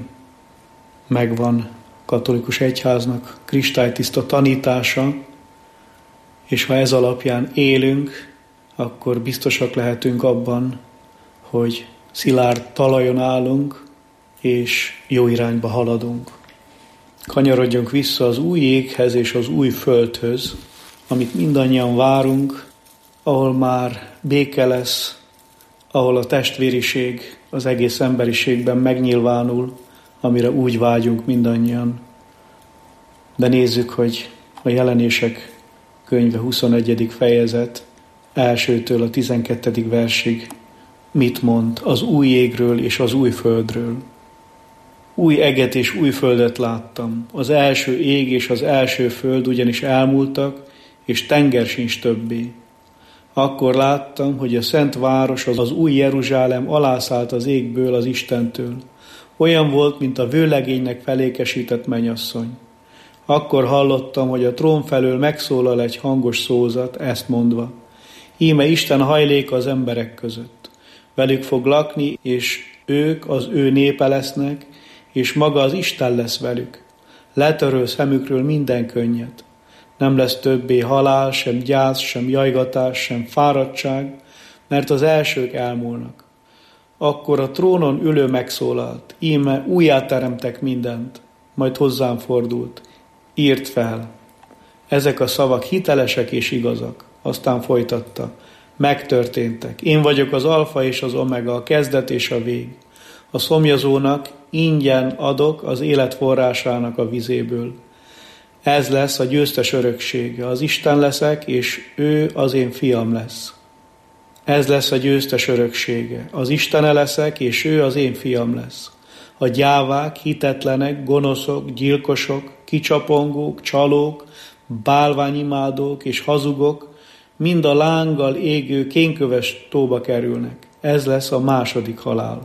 megvan a katolikus egyháznak kristálytiszta tanítása, és ha ez alapján élünk, akkor biztosak lehetünk abban, hogy szilárd talajon állunk, és jó irányba haladunk. Kanyarodjunk vissza az új éghez és az új földhöz, amit mindannyian várunk, ahol már béke lesz, ahol a testvériség az egész emberiségben megnyilvánul, amire úgy vágyunk mindannyian. De nézzük, hogy a Jelenések könyve huszonegyedik fejezet elsőtől a tizenkettedik versig mit mond az új égről és az új földről. Új eget és új földet láttam. Az első ég és az első föld ugyanis elmúltak, és tenger sincs többé. Akkor láttam, hogy a szent város, az új Jeruzsálem alászállt az égből az Istentől. Olyan volt, mint a vőlegénynek felékesített mennyasszony. Akkor hallottam, hogy a trón felől megszólal egy hangos szózat, ezt mondva: íme Isten hajléka az emberek között. Velük fog lakni, és ők az ő népe lesznek, és maga az Isten lesz velük. Letöröl szemükről minden könnyet. Nem lesz többé halál, sem gyász, sem jajgatás, sem fáradtság, mert az elsők elmúlnak. Akkor a trónon ülő megszólalt, íme újjáteremtek mindent, majd hozzám fordult. Írt fel. Ezek a szavak hitelesek és igazak. Aztán folytatta. Megtörténtek. Én vagyok az alfa és az omega, a kezdet és a vég. A szomjazónak ingyen adok az élet forrásának a vizéből. Ez lesz a győztes öröksége. Az Isten leszek, és ő az én fiam lesz. Ez lesz a győztes öröksége. Az Istene leszek, és ő az én fiam lesz. A gyávák, hitetlenek, gonoszok, gyilkosok, kicsapongók, csalók, bálványimádók és hazugok mind a lánggal égő kénköves tóba kerülnek. Ez lesz a második halál.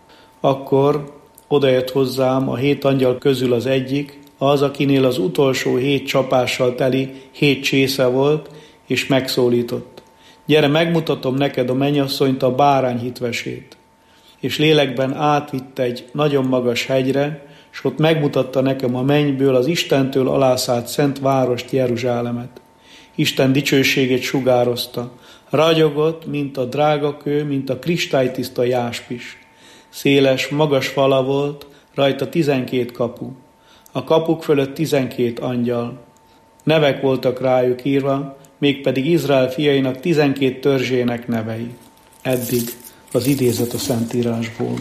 Akkor odajött hozzám a hét angyal közül az egyik, az, akinél az utolsó hét csapással teli hét csésze volt, és megszólított. Gyere, megmutatom neked a mennyasszonyt, a bárány hitvesét. És lélekben átvitt egy nagyon magas hegyre, és ott megmutatta nekem a mennyből az Istentől alászállt szent várost, Jeruzsálemet. Isten dicsőségét sugározta. Ragyogott, mint a drágakő, mint a kristálytiszta jáspis. Széles, magas fala volt, rajta tizenkét kapu. A kapuk fölött tizenkét angyal. Nevek voltak rájuk írva, mégpedig Izrael fiainak tizenkét törzsének nevei. Eddig az idézet a Szentírásból.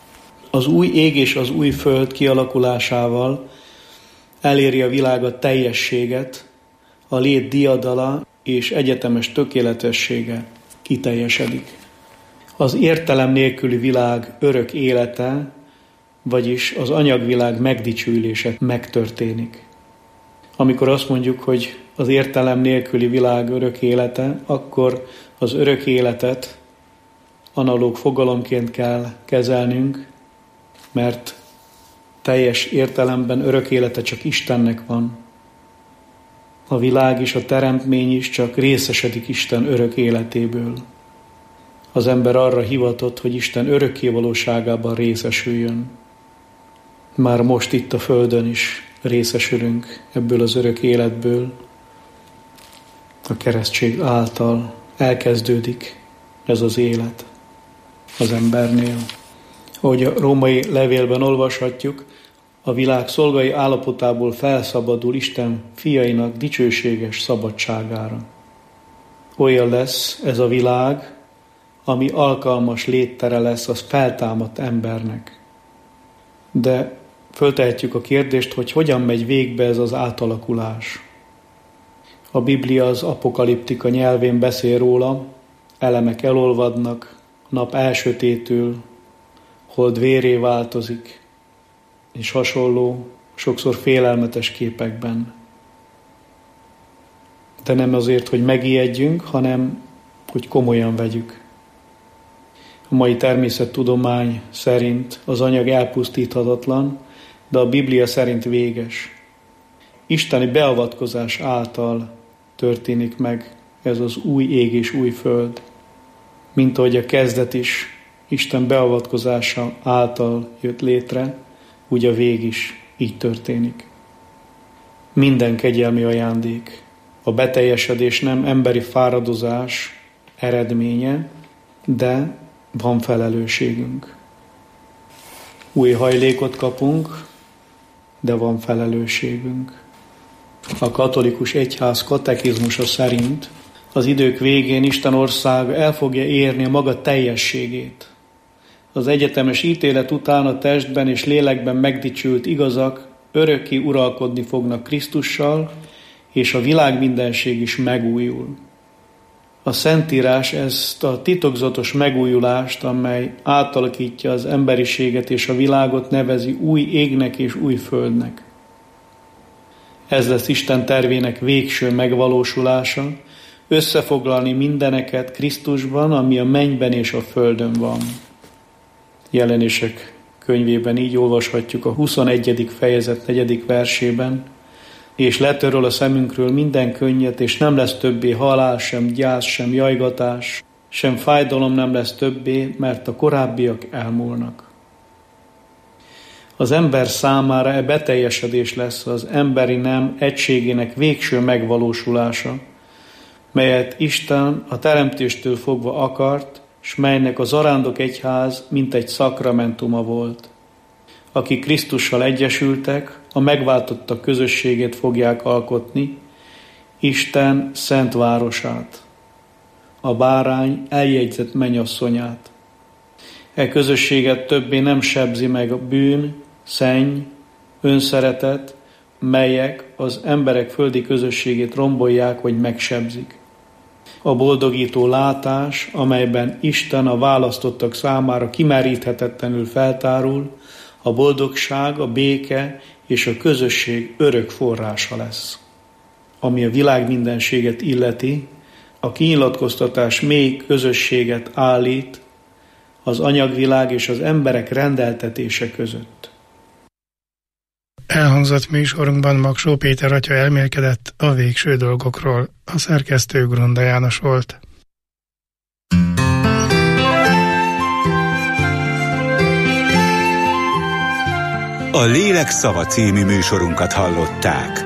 Az új ég és az új föld kialakulásával eléri a világ a teljességet, a lét diadala és egyetemes tökéletessége kiteljesedik. Az értelem nélküli világ örök élete, vagyis az anyagvilág megdicsőülése megtörténik. Amikor azt mondjuk, hogy az értelem nélküli világ örök élete, akkor az örök életet analóg fogalomként kell kezelnünk, mert teljes értelemben örök élete csak Istennek van. A világ és a teremtmény is csak részesedik Isten örök életéből. Az ember arra hivatott, hogy Isten örökké valóságában részesüljön. Már most itt a Földön is részesülünk ebből az örök életből. A keresztség által elkezdődik ez az élet az embernél. Ahogy a római levélben olvashatjuk, a világ szolgai állapotából felszabadul Isten fiainak dicsőséges szabadságára. Olyan lesz ez a világ, ami alkalmas léttere lesz az feltámadt embernek. De föltehetjük a kérdést, hogy hogyan megy végbe ez az átalakulás. A Biblia az apokaliptika nyelvén beszél róla, elemek elolvadnak, nap elsötétül, hold vérré változik, és hasonló, sokszor félelmetes képekben. De nem azért, hogy megijedjünk, hanem hogy komolyan vegyük. A mai természettudomány szerint az anyag elpusztíthatatlan, de a Biblia szerint véges. Isteni beavatkozás által történik meg ez az új ég és új föld. Mint ahogy a kezdet is Isten beavatkozása által jött létre, úgy a vég is így történik. Minden kegyelmi ajándék. A beteljesedés nem emberi fáradozás eredménye, de van felelősségünk. Új hajlékot kapunk, de van felelősségünk. A katolikus egyház katekizmusa szerint az idők végén Isten országa el fogja érni a maga teljességét. Az egyetemes ítélet után a testben és lélekben megdicsült igazak örökké uralkodni fognak Krisztussal, és a világ mindenség is megújul. A Szentírás ezt a titokzatos megújulást, amely átalakítja az emberiséget és a világot, nevezi új égnek és új földnek. Ez lesz Isten tervének végső megvalósulása, összefoglalni mindeneket Krisztusban, ami a mennyben és a földön van. Jelenések könyvében így olvashatjuk a huszonegyedik fejezet negyedik versében, és letöröl a szemünkről minden könnyet, és nem lesz többé halál, sem gyász, sem jajgatás, sem fájdalom nem lesz többé, mert a korábbiak elmúlnak. Az ember számára e beteljesedés lesz az emberi nem egységének végső megvalósulása, melyet Isten a teremtéstől fogva akart, s melynek a zarándok egyház mint egy szakramentuma volt. Akik Krisztussal egyesültek, a megváltottak közösségét fogják alkotni, Isten szent városát, a bárány eljegyzett mennyasszonyát. E közösséget többé nem sebzi meg a bűn, szenny, önszeretet, melyek az emberek földi közösségét rombolják vagy megsebzik. A boldogító látás, amelyben Isten a választottak számára kimeríthetetlenül feltárul, a boldogság, a béke és a közösség örök forrása lesz. Ami a világ mindenséget illeti, a kinyilatkoztatás mély közösséget állít az anyagvilág és az emberek rendeltetése között. Elhangzott műsorunkban Magsó Péter atya elmélkedett a végső dolgokról. A szerkesztő Grunda János volt. A Lélek szava című műsorunkat hallották.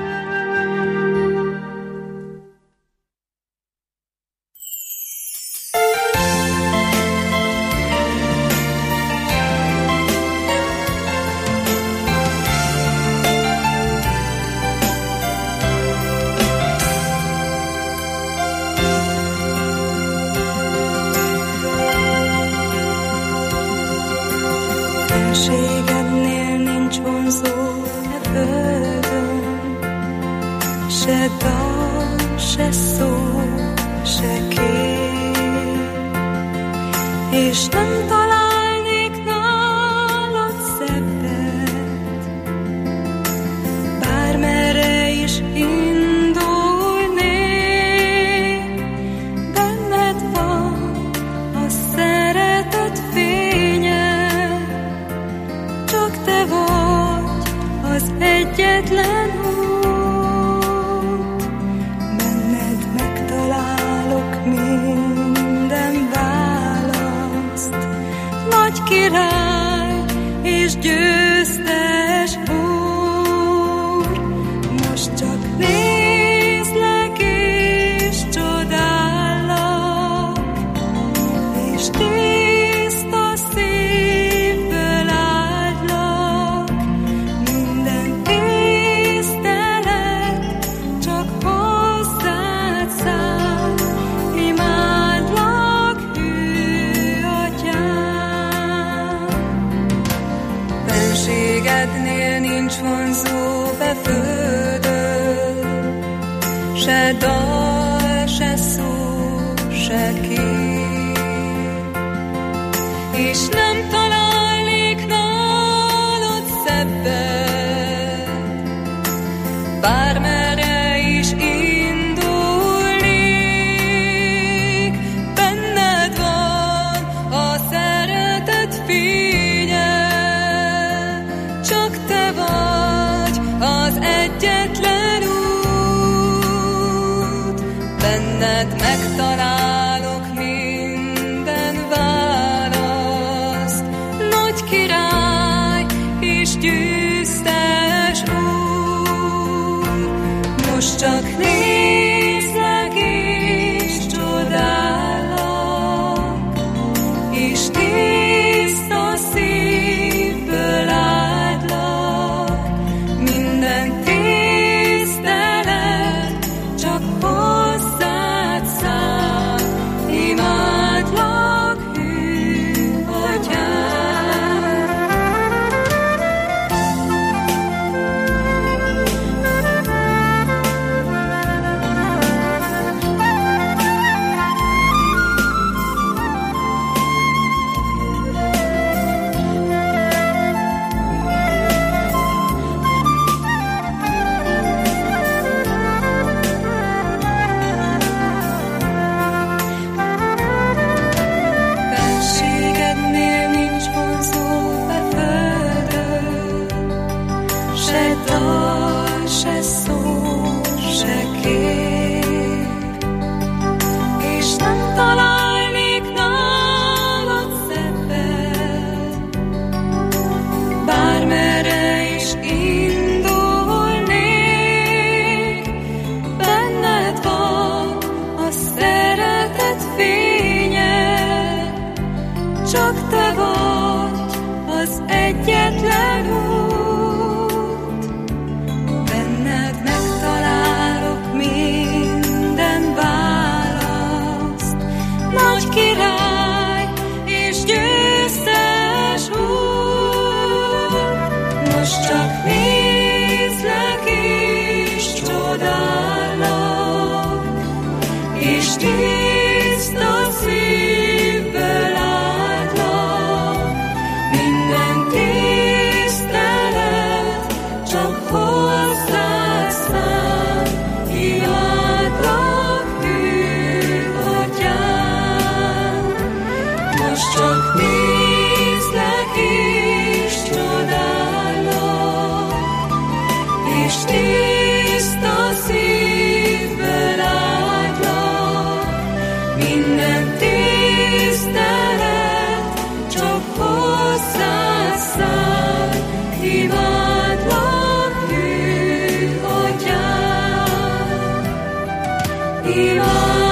tiszta szívből átlak, minden tisztelet csak hozzád szám, imádlak hű atyám. Most csak nézlek és csodálok, és tiszta szívből átlak, minden tisztelet csak hozzád szám, imádlak hű atyám, imádlak.